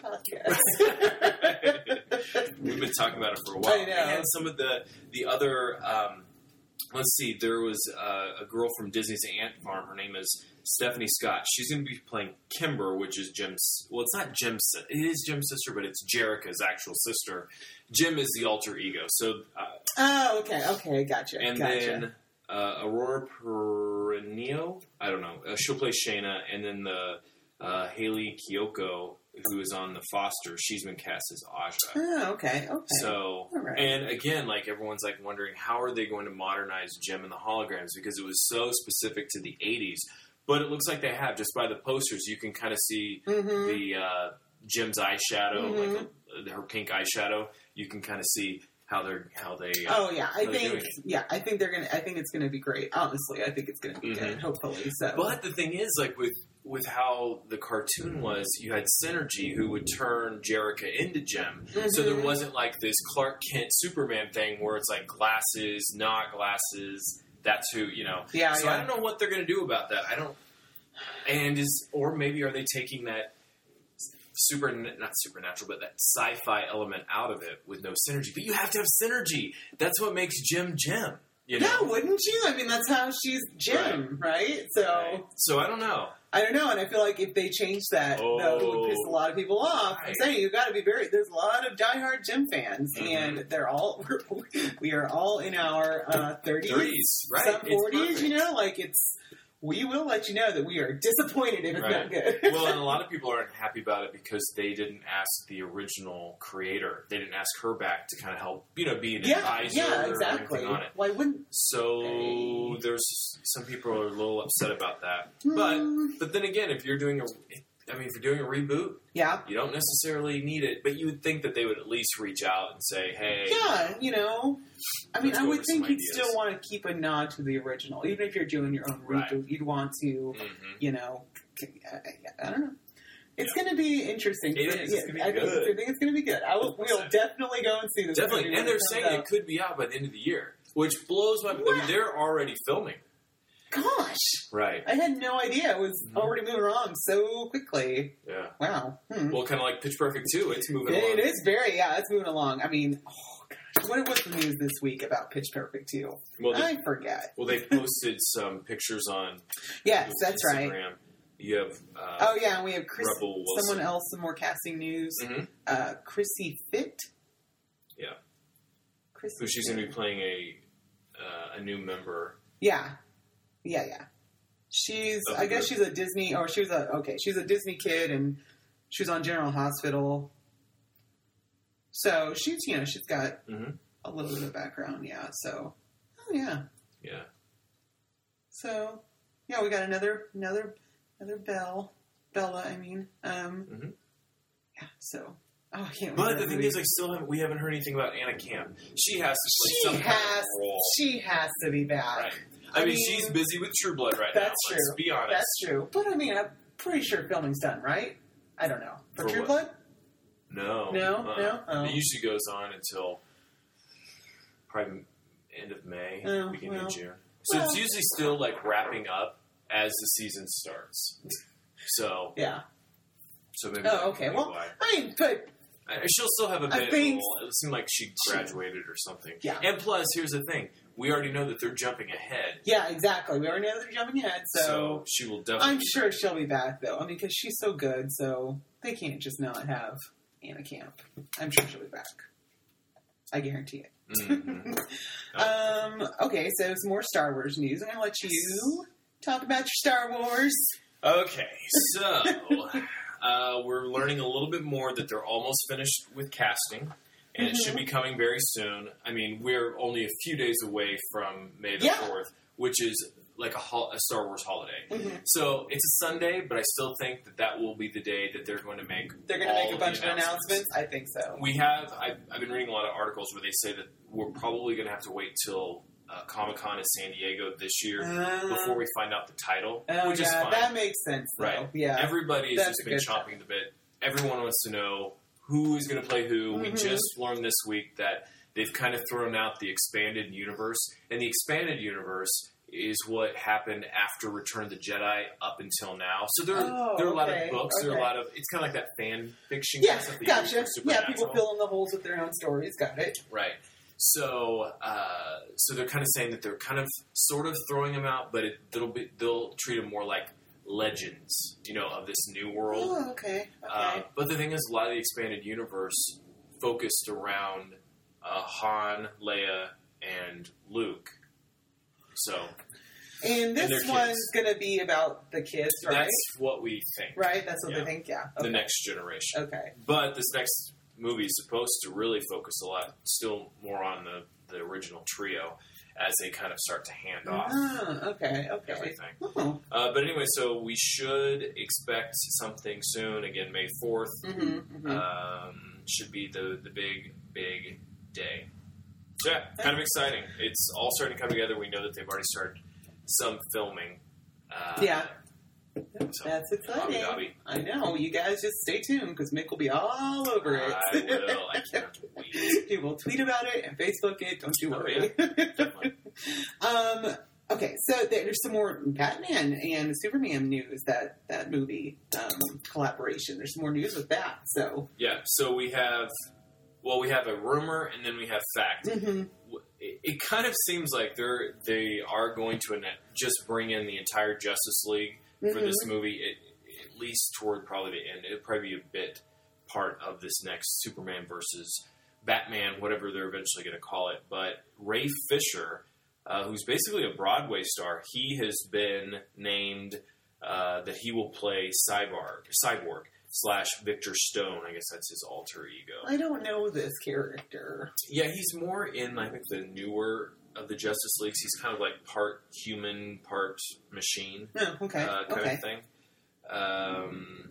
our podcast. We've been talking about it for a while. I know. And some of the the other. Um, let's see. There was uh, a girl from Disney's Ant Farm. Her name is Stephanie Scott. She's going to be playing Kimber, which is Jim's. Well, it's not Jim's. si- It is Jim's sister, but it's Jerica's actual sister. Jim is the alter ego. So, uh, Oh, okay, okay, gotcha. and gotcha. then uh, Aurora Perenio. I don't know. Uh, she'll play Shayna, and then the uh, Haley Kiyoko, who is on the Foster. She's been cast as Aja. Oh, okay, okay. So, All right. and again, like everyone's like wondering how are they going to modernize Jim and the holograms because it was so specific to the eighties. But it looks like they have just by the posters. You can kind of see Mhm. the uh, Jim's eyeshadow, Mhm. like uh, her pink eyeshadow. You can kind of see how they're how they. Uh, Oh yeah, I how they're think doing it. yeah, I think they're gonna. I think it's gonna be great. Honestly, I think it's gonna be Mhm. good. Hopefully, so. But the thing is, like with with how the cartoon was, you had Synergy who would turn Jerica into Jim. So there Mhm. wasn't like this Clark Kent Superman thing where it's like glasses, not glasses. That's who you know. Yeah, So yeah. I don't know what they're going to do about that. I don't. And is or maybe are they taking that super not supernatural, but that sci-fi element out of it with no synergy? But you have to have synergy. That's what makes Jim Jim. You know. Yeah, wouldn't you? I mean, that's how she's Jim, right? So Right. So I don't know. I don't know, and I feel like if they change that, though, it would piss a lot of people off. I'm Right. saying you got to be very. There's a lot of diehard Jim fans, Mhm. and they're all we are all in our uh, thirties, thirties, right? some It's forties. You perfect. know, like it's. We will let you know that we are disappointed if it's Right. not good. Well, and a lot of people aren't happy about it because they didn't ask the original creator. They didn't ask her back to kind of help, you know, be an yeah, advisor yeah, or exactly. anything on it. Why wouldn't? So Hey. there's some people are a little upset about that. But Hmm, but then again, if you're doing a, I mean, if you're doing a reboot, yeah, you don't necessarily need it. But you would think that they would at least reach out and say, hey, yeah, you know. I mean, Let's I go would over think some you'd ideas. still want to keep a nod to the original, even if you're doing your own Right. reboot. You'd want to, mhm. you know, I, I don't know. It's going to be interesting. It So, is. It's yeah, gonna be I, think, good. I think it's going to be good. I will, we'll one hundred percent. definitely go and see this. movie Definitely, when and they're it comes saying out. it could be out by the end of the year, which blows my. I Wow. mean, they're already filming, Gosh, right? I had no idea it was Mhm. already moving along so quickly. Yeah. Wow. Hmm. Well, kind of like Pitch Perfect two. It's moving It, along. it is very, yeah, it's moving along. I mean, oh gosh, what was the news this week about Pitch Perfect two? Well, they, I forget. well, they posted some pictures on Yes, that's right. Instagram. You have uh, Oh yeah, and we have Chris, Rebel Wilson. someone else, some more casting news. Mhm. Uh, Chrissy Fit. Yeah. Chrissy who she's Fit. going to be playing a uh, a new member. Yeah, yeah, yeah. She's, Of I the guess group. she's a Disney, or she was a, okay, she's a Disney kid, and she was on General Hospital. So she's, you know, she's got Mm-hmm. a little bit of background, yeah. So, oh yeah. Yeah. So, yeah, we got another, another, another Belle, Bella. I mean, um, Mhm. yeah. So, oh, I can't. But wait the for thing movie. is, I still haven't. We haven't heard anything about Anna Camp. She has to play She some kind has, of role. she has to be back. Right. I, I mean, mean, she's busy with True Blood right that's now. true. Let's be honest. That's true. But I mean, I'm pretty sure filming's done, right? I don't know. For, For True what? Blood? No. No? Uh, No? Oh. It usually goes on until probably end of May, Oh, beginning well. of June. So Well. it's usually still like wrapping up as the season starts. So Yeah. so maybe. Oh, that okay. could be Well, why. I mean, but I- she'll still have a I bit. think- Well, it seemed like she graduated or something. Yeah. And plus, here's the thing: we already know that they're jumping ahead, yeah, exactly. We already know they're jumping ahead, so, so, she will definitely. I'm sure she'll be back, though. I mean, because she's so good, so they can't just not have Anna Camp. I'm sure she'll be back. I guarantee it. Mm-hmm. Um. Okay, so some more Star Wars news. I'm going to let you talk about your Star Wars. Okay, so uh, we're learning a little bit more that they're almost finished with casting, and it should be coming very soon. I mean, we're only a few days away from May the Yeah. fourth, which is like a, hol- a Star Wars holiday. Mhm. So it's a Sunday, but I still think that that will be the day that they're going to make. They're going to all make a of bunch the of announcements. I think so. We have. I've, I've been reading a lot of articles where they say that we're probably going to have to wait till uh, Comic-Con in San Diego this year Uh, before we find out the title, Oh, which is yeah, fine. that makes sense, though. Right. Yeah. Everybody has That's just a been good chomping the bit. Everyone wants to know who is going to play who. We Mhm. just learned this week that they've kind of thrown out the expanded universe. And the expanded universe is what happened after Return of the Jedi up until now. So there, Oh, there are a lot okay, of books. There are okay. a lot of... It's kind of like that fan fiction Yeah, kind of stuff. that you gotcha. read for Yeah, people Supernatural. fill in the holes with their own stories. Got it. Right. So, uh, so they're kind of saying that they're kind of sort of throwing them out, but it, they'll be they'll treat them more like legends, you know, of this new world. Oh, okay. Okay. Uh, but the thing is, a lot of the expanded universe focused around uh, Han, Leia, and Luke. So and their this kids. one's going to be about the kids, right? that's what we think. right? That's what Yeah. they think, yeah. The Okay. next generation. Okay. But this next movie is supposed to really focus a lot, still more on the, the original trio as they kind of start to hand off Ah, okay, okay. everything. Oh. Uh, but anyway, so we should expect something soon. Again, May fourth Mm-hmm, mm-hmm. um, should be the, the big, big day. So yeah, kind of exciting. It's all starting to come together. We know that they've already started some filming. Uh, Yeah. So, That's exciting. Abu Dhabi. I know. You guys just stay tuned because Mick will be all over it. I will. I can't wait. He will tweet about it and Facebook it. Don't you Oh, worry. Definitely. um, okay, so there's some more Batman and Superman news. That that movie um, collaboration. There's more news with that. So. Yeah, so we have, well, we have a rumor and then we have fact. Mm-hmm. It, it kind of seems like they're they are going to anno- just bring in the entire Justice League for this movie, it, at least toward probably the end. It'll probably be a bit part of this next Superman versus Batman, whatever they're eventually going to call it. But Ray Fisher, uh, who's basically a Broadway star, he has been named uh, that he will play Cyborg, Cyborg slash Victor Stone. I guess that's his alter ego. I don't know this character. Yeah, he's more in, I think, the newer of the Justice Leagues. He's kind of like part human, part machine Oh, okay. uh, kind okay. of thing. Um,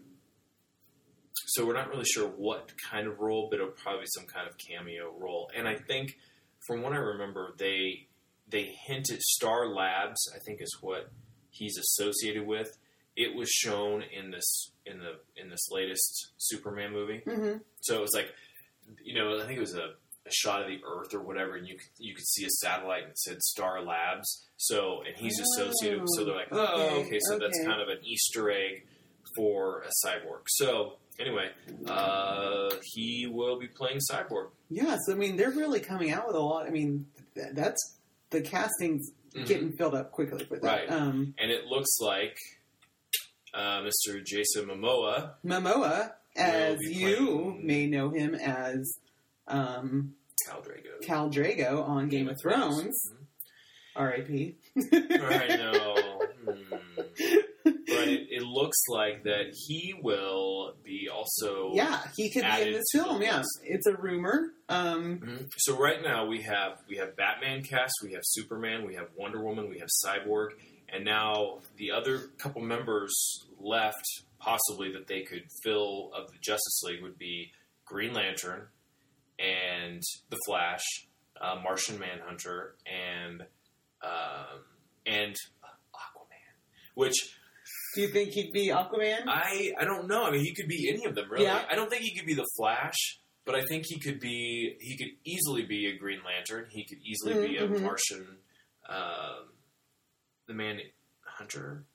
so we're not really sure what kind of role, but it'll probably be some kind of cameo role. And I think, from what I remember, they they hinted Star Labs, I think is what he's associated with. It was shown in this in the in this latest Superman movie. Mm-hmm. So it was like, you know, I think it was a, a shot of the Earth or whatever, and you could, you could see a satellite and it said Star Labs. So, and he's associated. So they're like, oh, okay, okay, so that's okay. kind of an Easter egg for a cyborg. So anyway, uh, he will be playing Cyborg. Yes, I mean they're really coming out with a lot. I mean th- that's the casting's Mhm. getting filled up quickly for that. Right. Um, And it looks like uh, Mister Jason Momoa. Momoa, as be you playing- may know him as um, Khal Drogo. Khal Drogo on Game of Thrones. Mhm. R I P I know. Hmm. But it, it looks like that he will be also. Yeah, he could be in added this to the film. Yeah, list. it's a rumor. Um, Mhm. So right now we have we have Batman cast, we have Superman, we have Wonder Woman, we have Cyborg, and now the other couple members left, possibly that they could fill of the Justice League, would be Green Lantern and the Flash, uh, Martian Manhunter, and um, and Aquaman. Which do you think he'd be Aquaman? I I don't know. I mean, he could be any of them, really. Yeah. I don't think he could be the Flash, but I think he could be. He could easily be a Green Lantern. He could easily be a Mhm. Martian, um, the Man Hunter.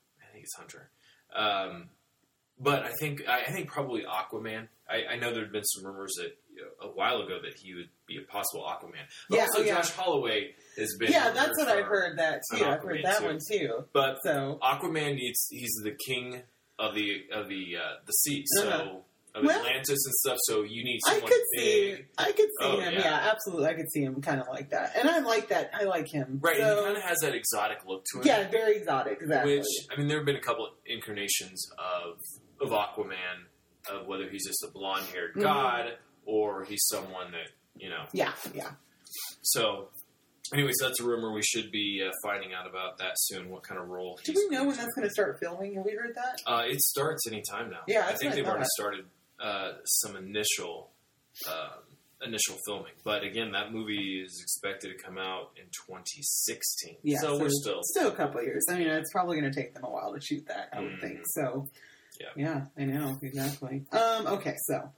think it's Hunter. Um, but I think I, I think probably Aquaman. I, I know there had been some rumors that you know, a while ago that he would be a possible Aquaman. But Yeah, also oh, yeah. Josh Holloway has been. Yeah, that's rumored what I've for heard. That an too. I've heard Aquaman, that too. one too. But So Aquaman needs. He's the king of the of the uh, the sea. So. Uh-huh. Of Well, Atlantis and stuff, so you need I someone could big. see, I could see Oh, him. yeah. Yeah. absolutely. I could see him kind of like that, and I like that. I like him. Right, So, and he kind of has that exotic look to him. yeah, very exotic. Exactly. Which, I mean, there have been a couple of incarnations of of Aquaman, of whether he's just a blonde-haired Mhm. god or he's someone that, you know. yeah, yeah. So, anyways, that's a rumor. We should be uh, finding out about that soon, what kind of role Do he's we know going when to. that's going to start filming? Have we heard that? Uh, it starts anytime now. Yeah, I that's think what I they've already thought. started uh, some initial uh, initial filming. But again, that movie is expected to come out in twenty sixteen. Yeah, so, we're still... still a couple of years. I mean, it's probably going to take them a while to shoot that. I would Mhm. think so. Yeah. yeah, I know exactly. Um, okay, so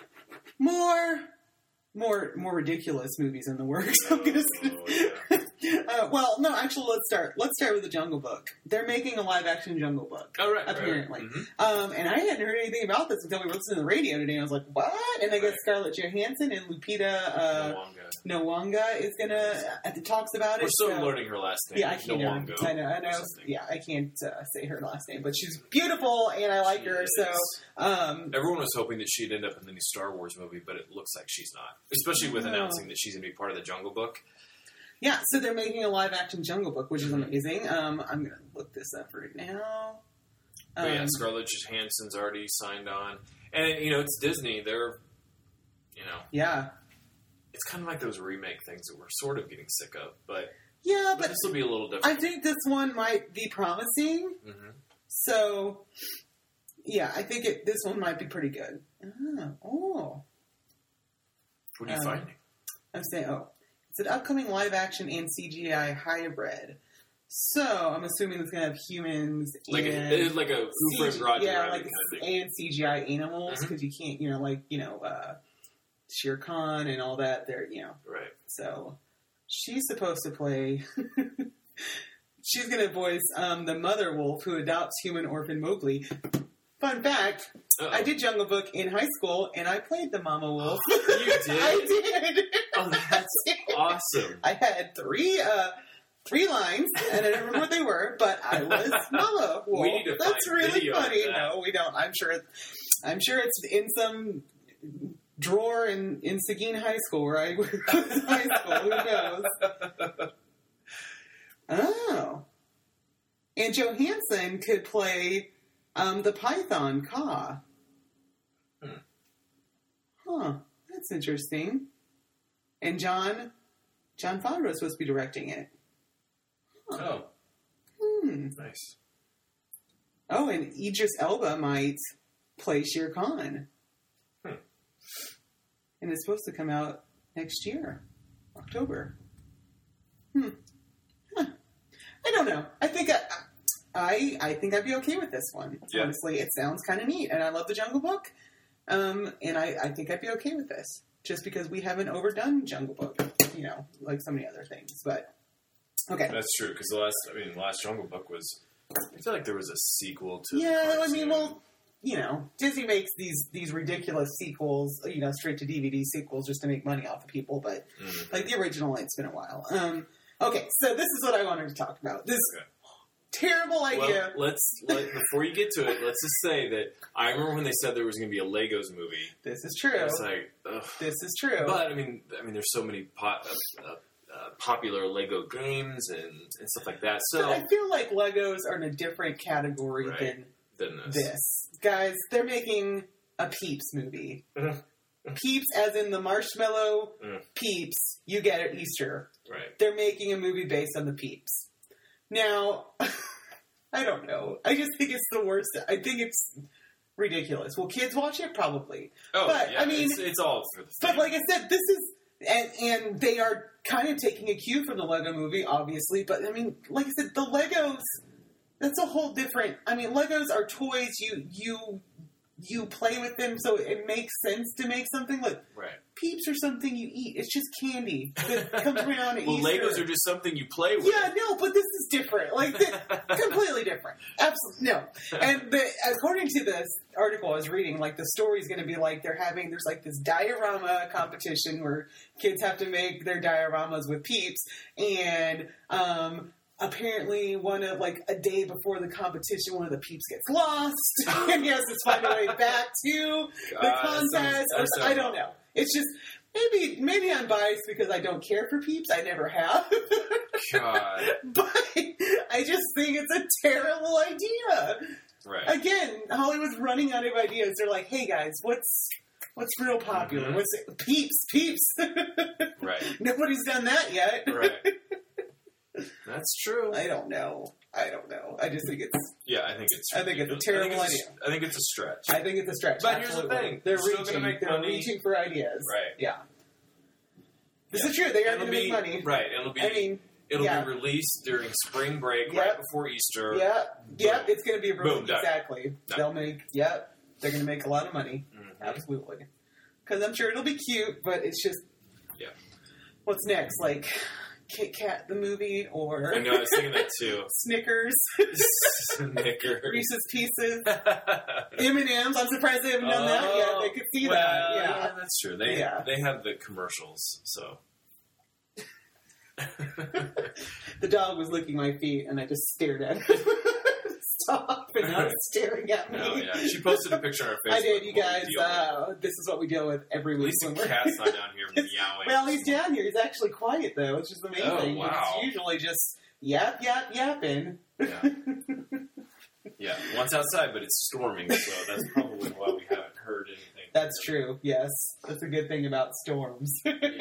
more, more, more ridiculous movies in the works. I'm gonna say. Oh, yeah. Uh, well, no, actually, let's start. Let's start with the Jungle Book. They're making a live-action Jungle Book. Oh, right, Apparently. Right, right. Um, and I hadn't heard anything about this until we were listening to the radio today. I was like, what? And I guess Right. Scarlett Johansson and Lupita uh, Mm-hmm. Nwanga is going to, uh, talks about it. We're still so- learning her last name. Yeah, I can't. Nwongo I know. I know. or something. Yeah, I can't uh, say her last name, but she's beautiful, and I like She her. is. So, um, Everyone was hoping that she'd end up in the new Star Wars movie, but it looks like she's not. Especially with No. announcing that she's going to be part of the Jungle Book. yeah. So they're making a live-action Jungle Book, which is Mhm. amazing. Um, I'm going to look this up right now. But yeah, Um, Scarlett Johansson's already signed on. And, you know, it's Disney. They're, you know, yeah, it's kind of like those remake things that we're sort of getting sick of. But, yeah, but but this will be a little I different. think this one might be promising. hmm So, yeah, I think it, this one might be pretty good. Ah, oh, What are you Um, finding? I'm saying, oh, it's an upcoming live action and C G I hybrid. So I'm assuming it's gonna have humans Like and a, like a Who Framed C G Roger yeah, Rabbit like kind of thing. and C G I animals Mhm. because you can't, you know, like you know, uh, Shere Khan and all that. They're, you know, Right. so she's supposed to play. She's gonna voice um, the mother wolf who adopts human orphan Mowgli. Fun fact: Uh-oh. I did Jungle Book in high school, and I played the mama wolf. You did? I did. Oh, that's awesome. I had three uh, three lines, and I don't remember what they were, but I was Mama Wolf. We need to That's find really video of funny. that. No, we don't. I'm sure. It's, I'm sure it's in some drawer in in Seguin High School where I was in high school. Who knows? Oh, and Johansson could play um, the Python Ka. Hmm. Huh. That's interesting. And John John Favreau is supposed to be directing it. Oh, Hmm. nice. Oh, and Idris Elba might play Shere Khan. Hmm. And it's supposed to come out next year, October. Hmm. Huh. I don't know. I think I, I, I think I'd be okay with this one. Yeah. Honestly, it sounds kind of neat, and I love the Jungle Book. Um, and I, I think I'd be okay with this, just because we haven't overdone Jungle Book, you know, like so many other things. But okay. That's true, because the last, I mean, the last Jungle Book was, I feel like there was a sequel to the Yeah, I cartoon. mean, well, you know, Disney makes these these ridiculous sequels, you know, straight to D V D sequels just to make money off of people. But Mhm. like the original, it's been a while. Um, okay, so this is what I wanted to talk about. This Okay. terrible idea. Well, let's, let, before you get to it, let's just say that I remember when they said there was going to be a Legos movie. This is true. It's like, ugh. This is true. But, I mean, I mean, there's so many po- uh, uh, uh, popular Lego games and, and stuff like that. But So, I feel like Legos are in a different category Right. than than this. this. Guys, they're making a Peeps movie. Mhm. Peeps, as in the marshmallow Mm. Peeps you get at Easter. Right. They're making a movie based on the Peeps. Now, I don't know. I just think it's the worst. I think it's ridiculous. Will kids watch it? Probably. Oh, But, yeah, I mean- it's, it's all for the But fame. like I said, this is... And, and they are kind of taking a cue from the Lego movie, obviously. But, I mean, like I said, the Legos... That's a whole different... I mean, Legos are toys you you you play with them, so it makes sense to make something like Right. Peeps or something you eat. It's just candy that comes around at Well, Easter. Legos are just something you play with. Yeah, no, but this is different. Like, th- completely different. Absolutely, no. And the, according to this article I was reading, like, the story is going to be like they're having, there's like this diorama competition where kids have to make their dioramas with Peeps, and, um, apparently one of, like, a day before the competition, one of the Peeps gets lost, and he has to find a way back to the God, contest. that sounds- that or, sounds I don't know. It's just, maybe maybe I'm biased because I don't care for Peeps. I never have. God. But I just think it's a terrible idea. Right. Again, Hollywood's running out of ideas. They're like, hey guys, what's what's real popular? Mhm. What's it? Peeps, Peeps. Right. Nobody's done that yet. Right. That's true. I don't know. I don't know. I just think it's Yeah, I think it's. I think it's a ridiculous. terrible I think it's idea. I think it's a stretch. I think it's a stretch. But here's the absolutely. thing. They're They're still reaching. gonna make they're money. reaching for ideas. Right. Yeah. This Yeah. is true. They are It'll going to make be- money. Right. It'll be. I mean, it'll yeah. be released during spring break, Yep. right before Easter. Yep. Yep. Boom. It's going to be a Boom, done. exactly. Done. They'll make. Yep. They're going to make a lot of money. Mhm. Absolutely. Because I'm sure it'll be cute, but it's just. Yeah. What's next? Like Kit Kat the movie or I know. I was thinking that too. Snickers, Snickers. Reese's Pieces, M and M's. I'm surprised they haven't done that yet. They could see well, that. Yeah. that's true. They Yeah. they have the commercials, so. The dog was licking my feet, and I just stared at him. Stop! And now it's staring at me. No, yeah. She posted a picture on her Facebook. I did, you What we guys. deal with. Uh, this is what we deal with every At week. least the when we're- cat's not down here meowing. Well, he's down here. He's actually quiet though, which is amazing. Oh, wow. It's usually just yap, yap, yapping. Yeah. Yeah, once outside, but it's storming, so that's probably why we haven't heard anything. That's true. Yes, that's a good thing about storms.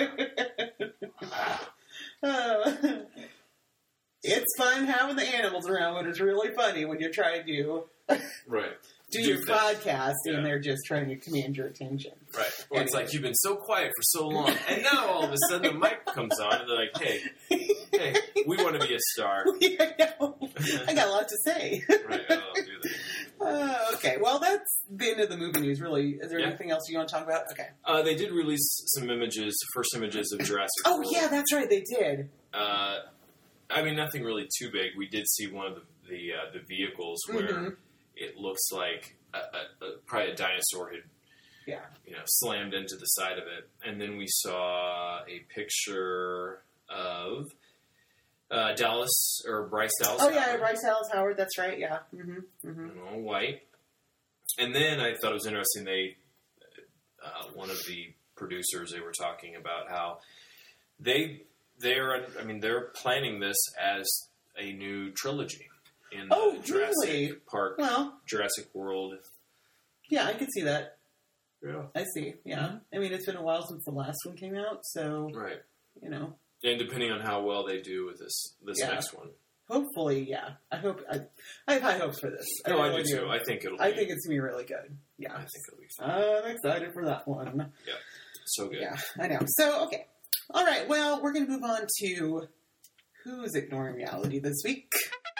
Uh, it's fun having the animals around, but it's really funny when you're trying to Right. do, Do your things. podcast Yeah. and they're just trying to command your attention. Right. Or it's Anyway. like, you've been so quiet for so long, and now all of a sudden the mic comes on, and they're like, hey, hey, we want to be a star. Yeah, I know. I got a lot to say. Right, I'll do that. Uh, okay, well, that's the end of the movie news, really. Is there Yeah. anything else you want to talk about? Okay. Uh, they did release some images, first images of Jurassic Oh, World. yeah, that's right. They did. Uh, I mean, nothing really too big. We did see one of the the, uh, the vehicles where Mhm. it looks like a, a, a, probably a dinosaur had, Yeah. you know, slammed into the side of it. And then we saw a picture of uh, Dallas, or Bryce Dallas Oh, yeah, Howard, Bryce Dallas Howard. That's right. Yeah. Mm-hmm. Mm-hmm. in all white. And then I thought it was interesting, they, uh, one of the producers, they were talking about how they, they're, I mean, they're planning this as a new trilogy in the Oh, Jurassic really? Park, Well, Jurassic World. yeah, I could see that. Yeah. I see. Yeah. I mean, it's been a while since the last one came out, so, Right. you know, And depending on how well they do with this this Yeah. next one. hopefully, yeah. I hope, I, I have high hopes for this. No, I really do too. I think it'll. I be, think it's going to be really good. Yeah. I think it'll be fun. I'm excited for that one. So good. Yeah, I know. So, okay. All right, well, we're going to move on to who's ignoring reality this week.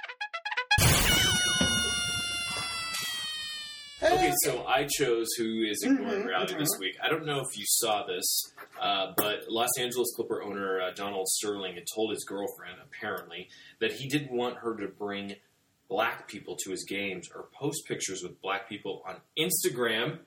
Okay, so I chose who is ignoring Mhm, reality mhm. this week. I don't know if you saw this, uh, but Los Angeles Clipper owner uh, Donald Sterling had told his girlfriend, apparently, that he didn't want her to bring black people to his games or post pictures with black people on Instagram.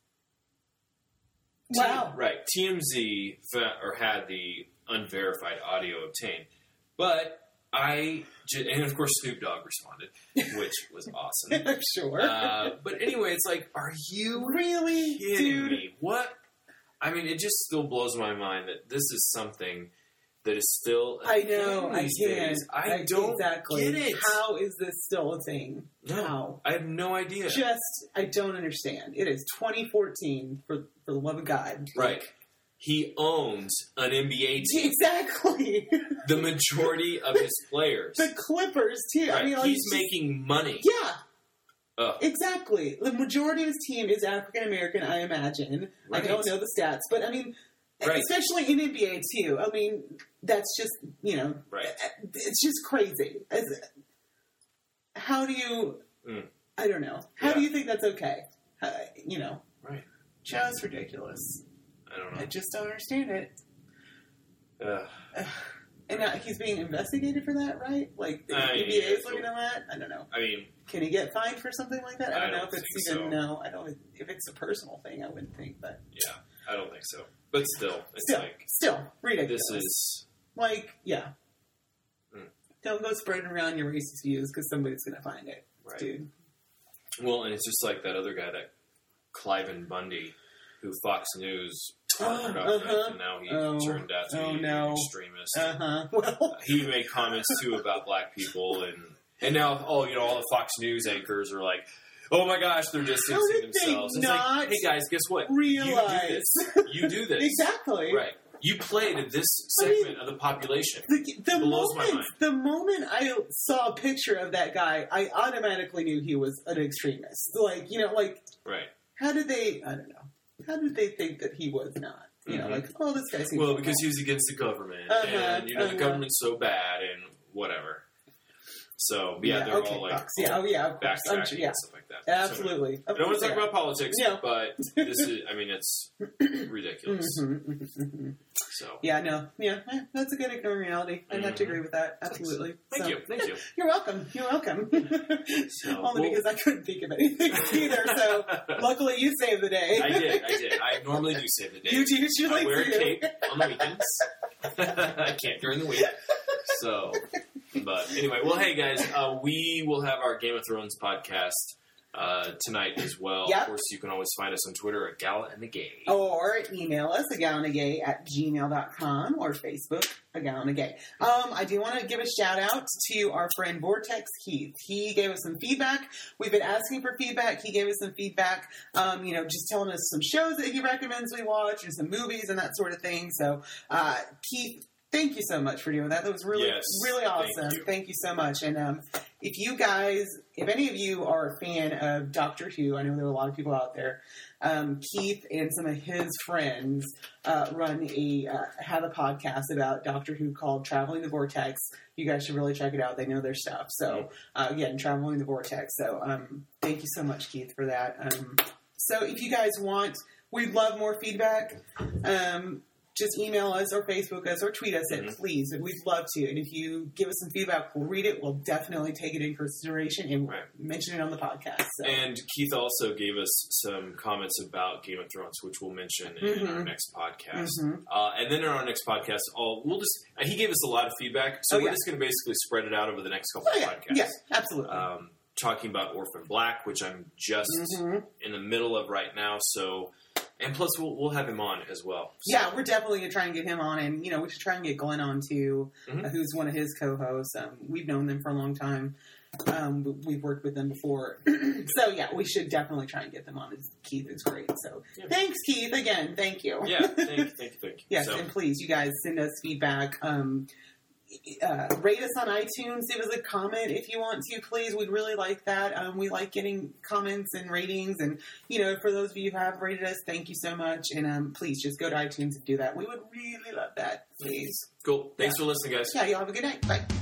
Wow. T- right. T M Z fa- or had the unverified audio obtained. But I, j- and of course Snoop Dogg responded, which was awesome. I'm sure. Uh, but anyway, it's like, are you really, kidding dude? me? What? I mean, it just still blows my mind that this is something that is still a I thing know. I these can. days. I, don't exactly. get it. How is this still a thing? No, How? I have no idea. Just, I don't understand. It is twenty fourteen, for, for the love of God. Right. He owns an N B A team. Exactly. The majority of his players. The Clippers, too. Right. I mean, like, He's it's just- making money. Yeah. Ugh. Exactly. The majority of his team is African American, I imagine. Right. I don't know the stats, but I mean, Right. especially in N B A too. I mean, that's just, you know, Right. it's just crazy. As- How do you, Mm. I don't know. How Yeah. do you think that's okay? Uh, you know, right? Just ridiculous. I don't know. I just don't understand it. Uh, and now he's being investigated for that, right? Like the uh, E B A is yeah, looking at that. I don't know. I mean, can he get fined for something like that? I don't I know don't if it's think even so. no. I don't. If it's a personal thing, I wouldn't think, but yeah, I don't think so. But still, it's still, like still ridiculous. this is like, yeah. Mm. Don't go spreading around your racist views because somebody's going to find it, right. dude. Well, and it's just like that other guy, that Cliven Bundy, who Fox News partnered up Uh-huh. with, and now he Oh. turned out to Oh, be no. an extremist. Uh huh. Well, He made comments too about black people, and and now, oh, you know, all the Fox News anchors are like, oh my gosh, they're How distancing did they themselves. It's not like, hey guys, guess what? realize. You do this. You do this. Exactly. Right. You played in this I mean, segment of the population. The, the Blows my moment, mind. the moment I saw a picture of that guy, I automatically knew he was an extremist. Like, you know, like, Right. how did they? I don't know. How did they think that he was not? You know, Mhm. like, oh, this guy seems Well, normal. because he was against the government, Uh-huh, and, you know, uh-huh. the government's so bad, and whatever. So, yeah, they're okay, all like, Fox. Yeah, oh yeah, of course. I'm backtracking sure, yeah, and stuff like that. absolutely. So, I don't want to talk Yeah. about politics, No. but this is, I mean, it's ridiculous. Mhm, mhm, mhm. So, Yeah, no, yeah, eh, that's a good ignoring reality. I'd have to Mhm. agree with that. Absolutely. thank So, you, thank you. You're welcome. You're welcome. So, Only well- because I couldn't think of anything either. So luckily, you saved the day. I did, I did. I normally do save the day. You usually I wear a do. cape on the weekends. I can't during the week. So, but anyway, well, hey guys, uh, we will have our Game of Thrones podcast uh, tonight as well. Yep. Of course, you can always find us on Twitter at Gala and the Gay. Or email us, agallonagay at gmail dot com, or Facebook, agallonagay. Um, I do want to give a shout out to our friend Vortex Keith. He gave us some feedback. We've been asking for feedback. He gave us some feedback, um, you know, just telling us some shows that he recommends we watch and some movies and that sort of thing. So, uh, Keith, thank you so much for doing that. That was really, Yes, really thank awesome. you. Thank you so much. And um, if you guys, if any of you are a fan of Doctor Who, I know there are a lot of people out there. Um, Keith and some of his friends uh, run a uh, have a podcast about Doctor Who called Traveling the Vortex. You guys should really check it out. They know their stuff. So uh, again, Traveling the Vortex. So um, thank you so much, Keith, for that. Um, so if you guys want, we'd love more feedback. Um, Just email us or Facebook us or tweet us, Mhm. it, please. We'd love to. And if you give us some feedback, we'll read it. We'll definitely take it in consideration and Right. mention it on the podcast. So. And Keith also gave us some comments about Game of Thrones, which we'll mention in Mhm. our next podcast. Mhm. Uh, and then in our next podcast, all we'll just uh, he gave us a lot of feedback, so Oh, we're yeah. just going to basically spread it out over the next couple Oh, of yeah. podcasts. Yeah, absolutely. Um, talking about Orphan Black, which I'm just Mhm. in the middle of right now. So, and plus we'll we'll have him on as well. So, Yeah, we're definitely going to try and get him on. And, you know, we should try and get Glenn on, too, Mhm. uh, who's one of his co-hosts. Um, we've known them for a long time. Um, we- we've worked with them before. So, yeah, we should definitely try and get them on. Keith is great. So, Yeah. thanks, Keith, again. Thank you. yeah. Thank you, thank you, thank you. Yes, So, and please, you guys send us feedback. Um, uh, rate us on iTunes. Leave us a comment if you want to, please. We'd really like that. Um, we like getting comments and ratings. And, you know, for those of you who have rated us, thank you so much. And um, please just go to iTunes and do that. We would really love that, please. cool. Thanks for listening, guys. Yeah, y'all have a good night. Bye.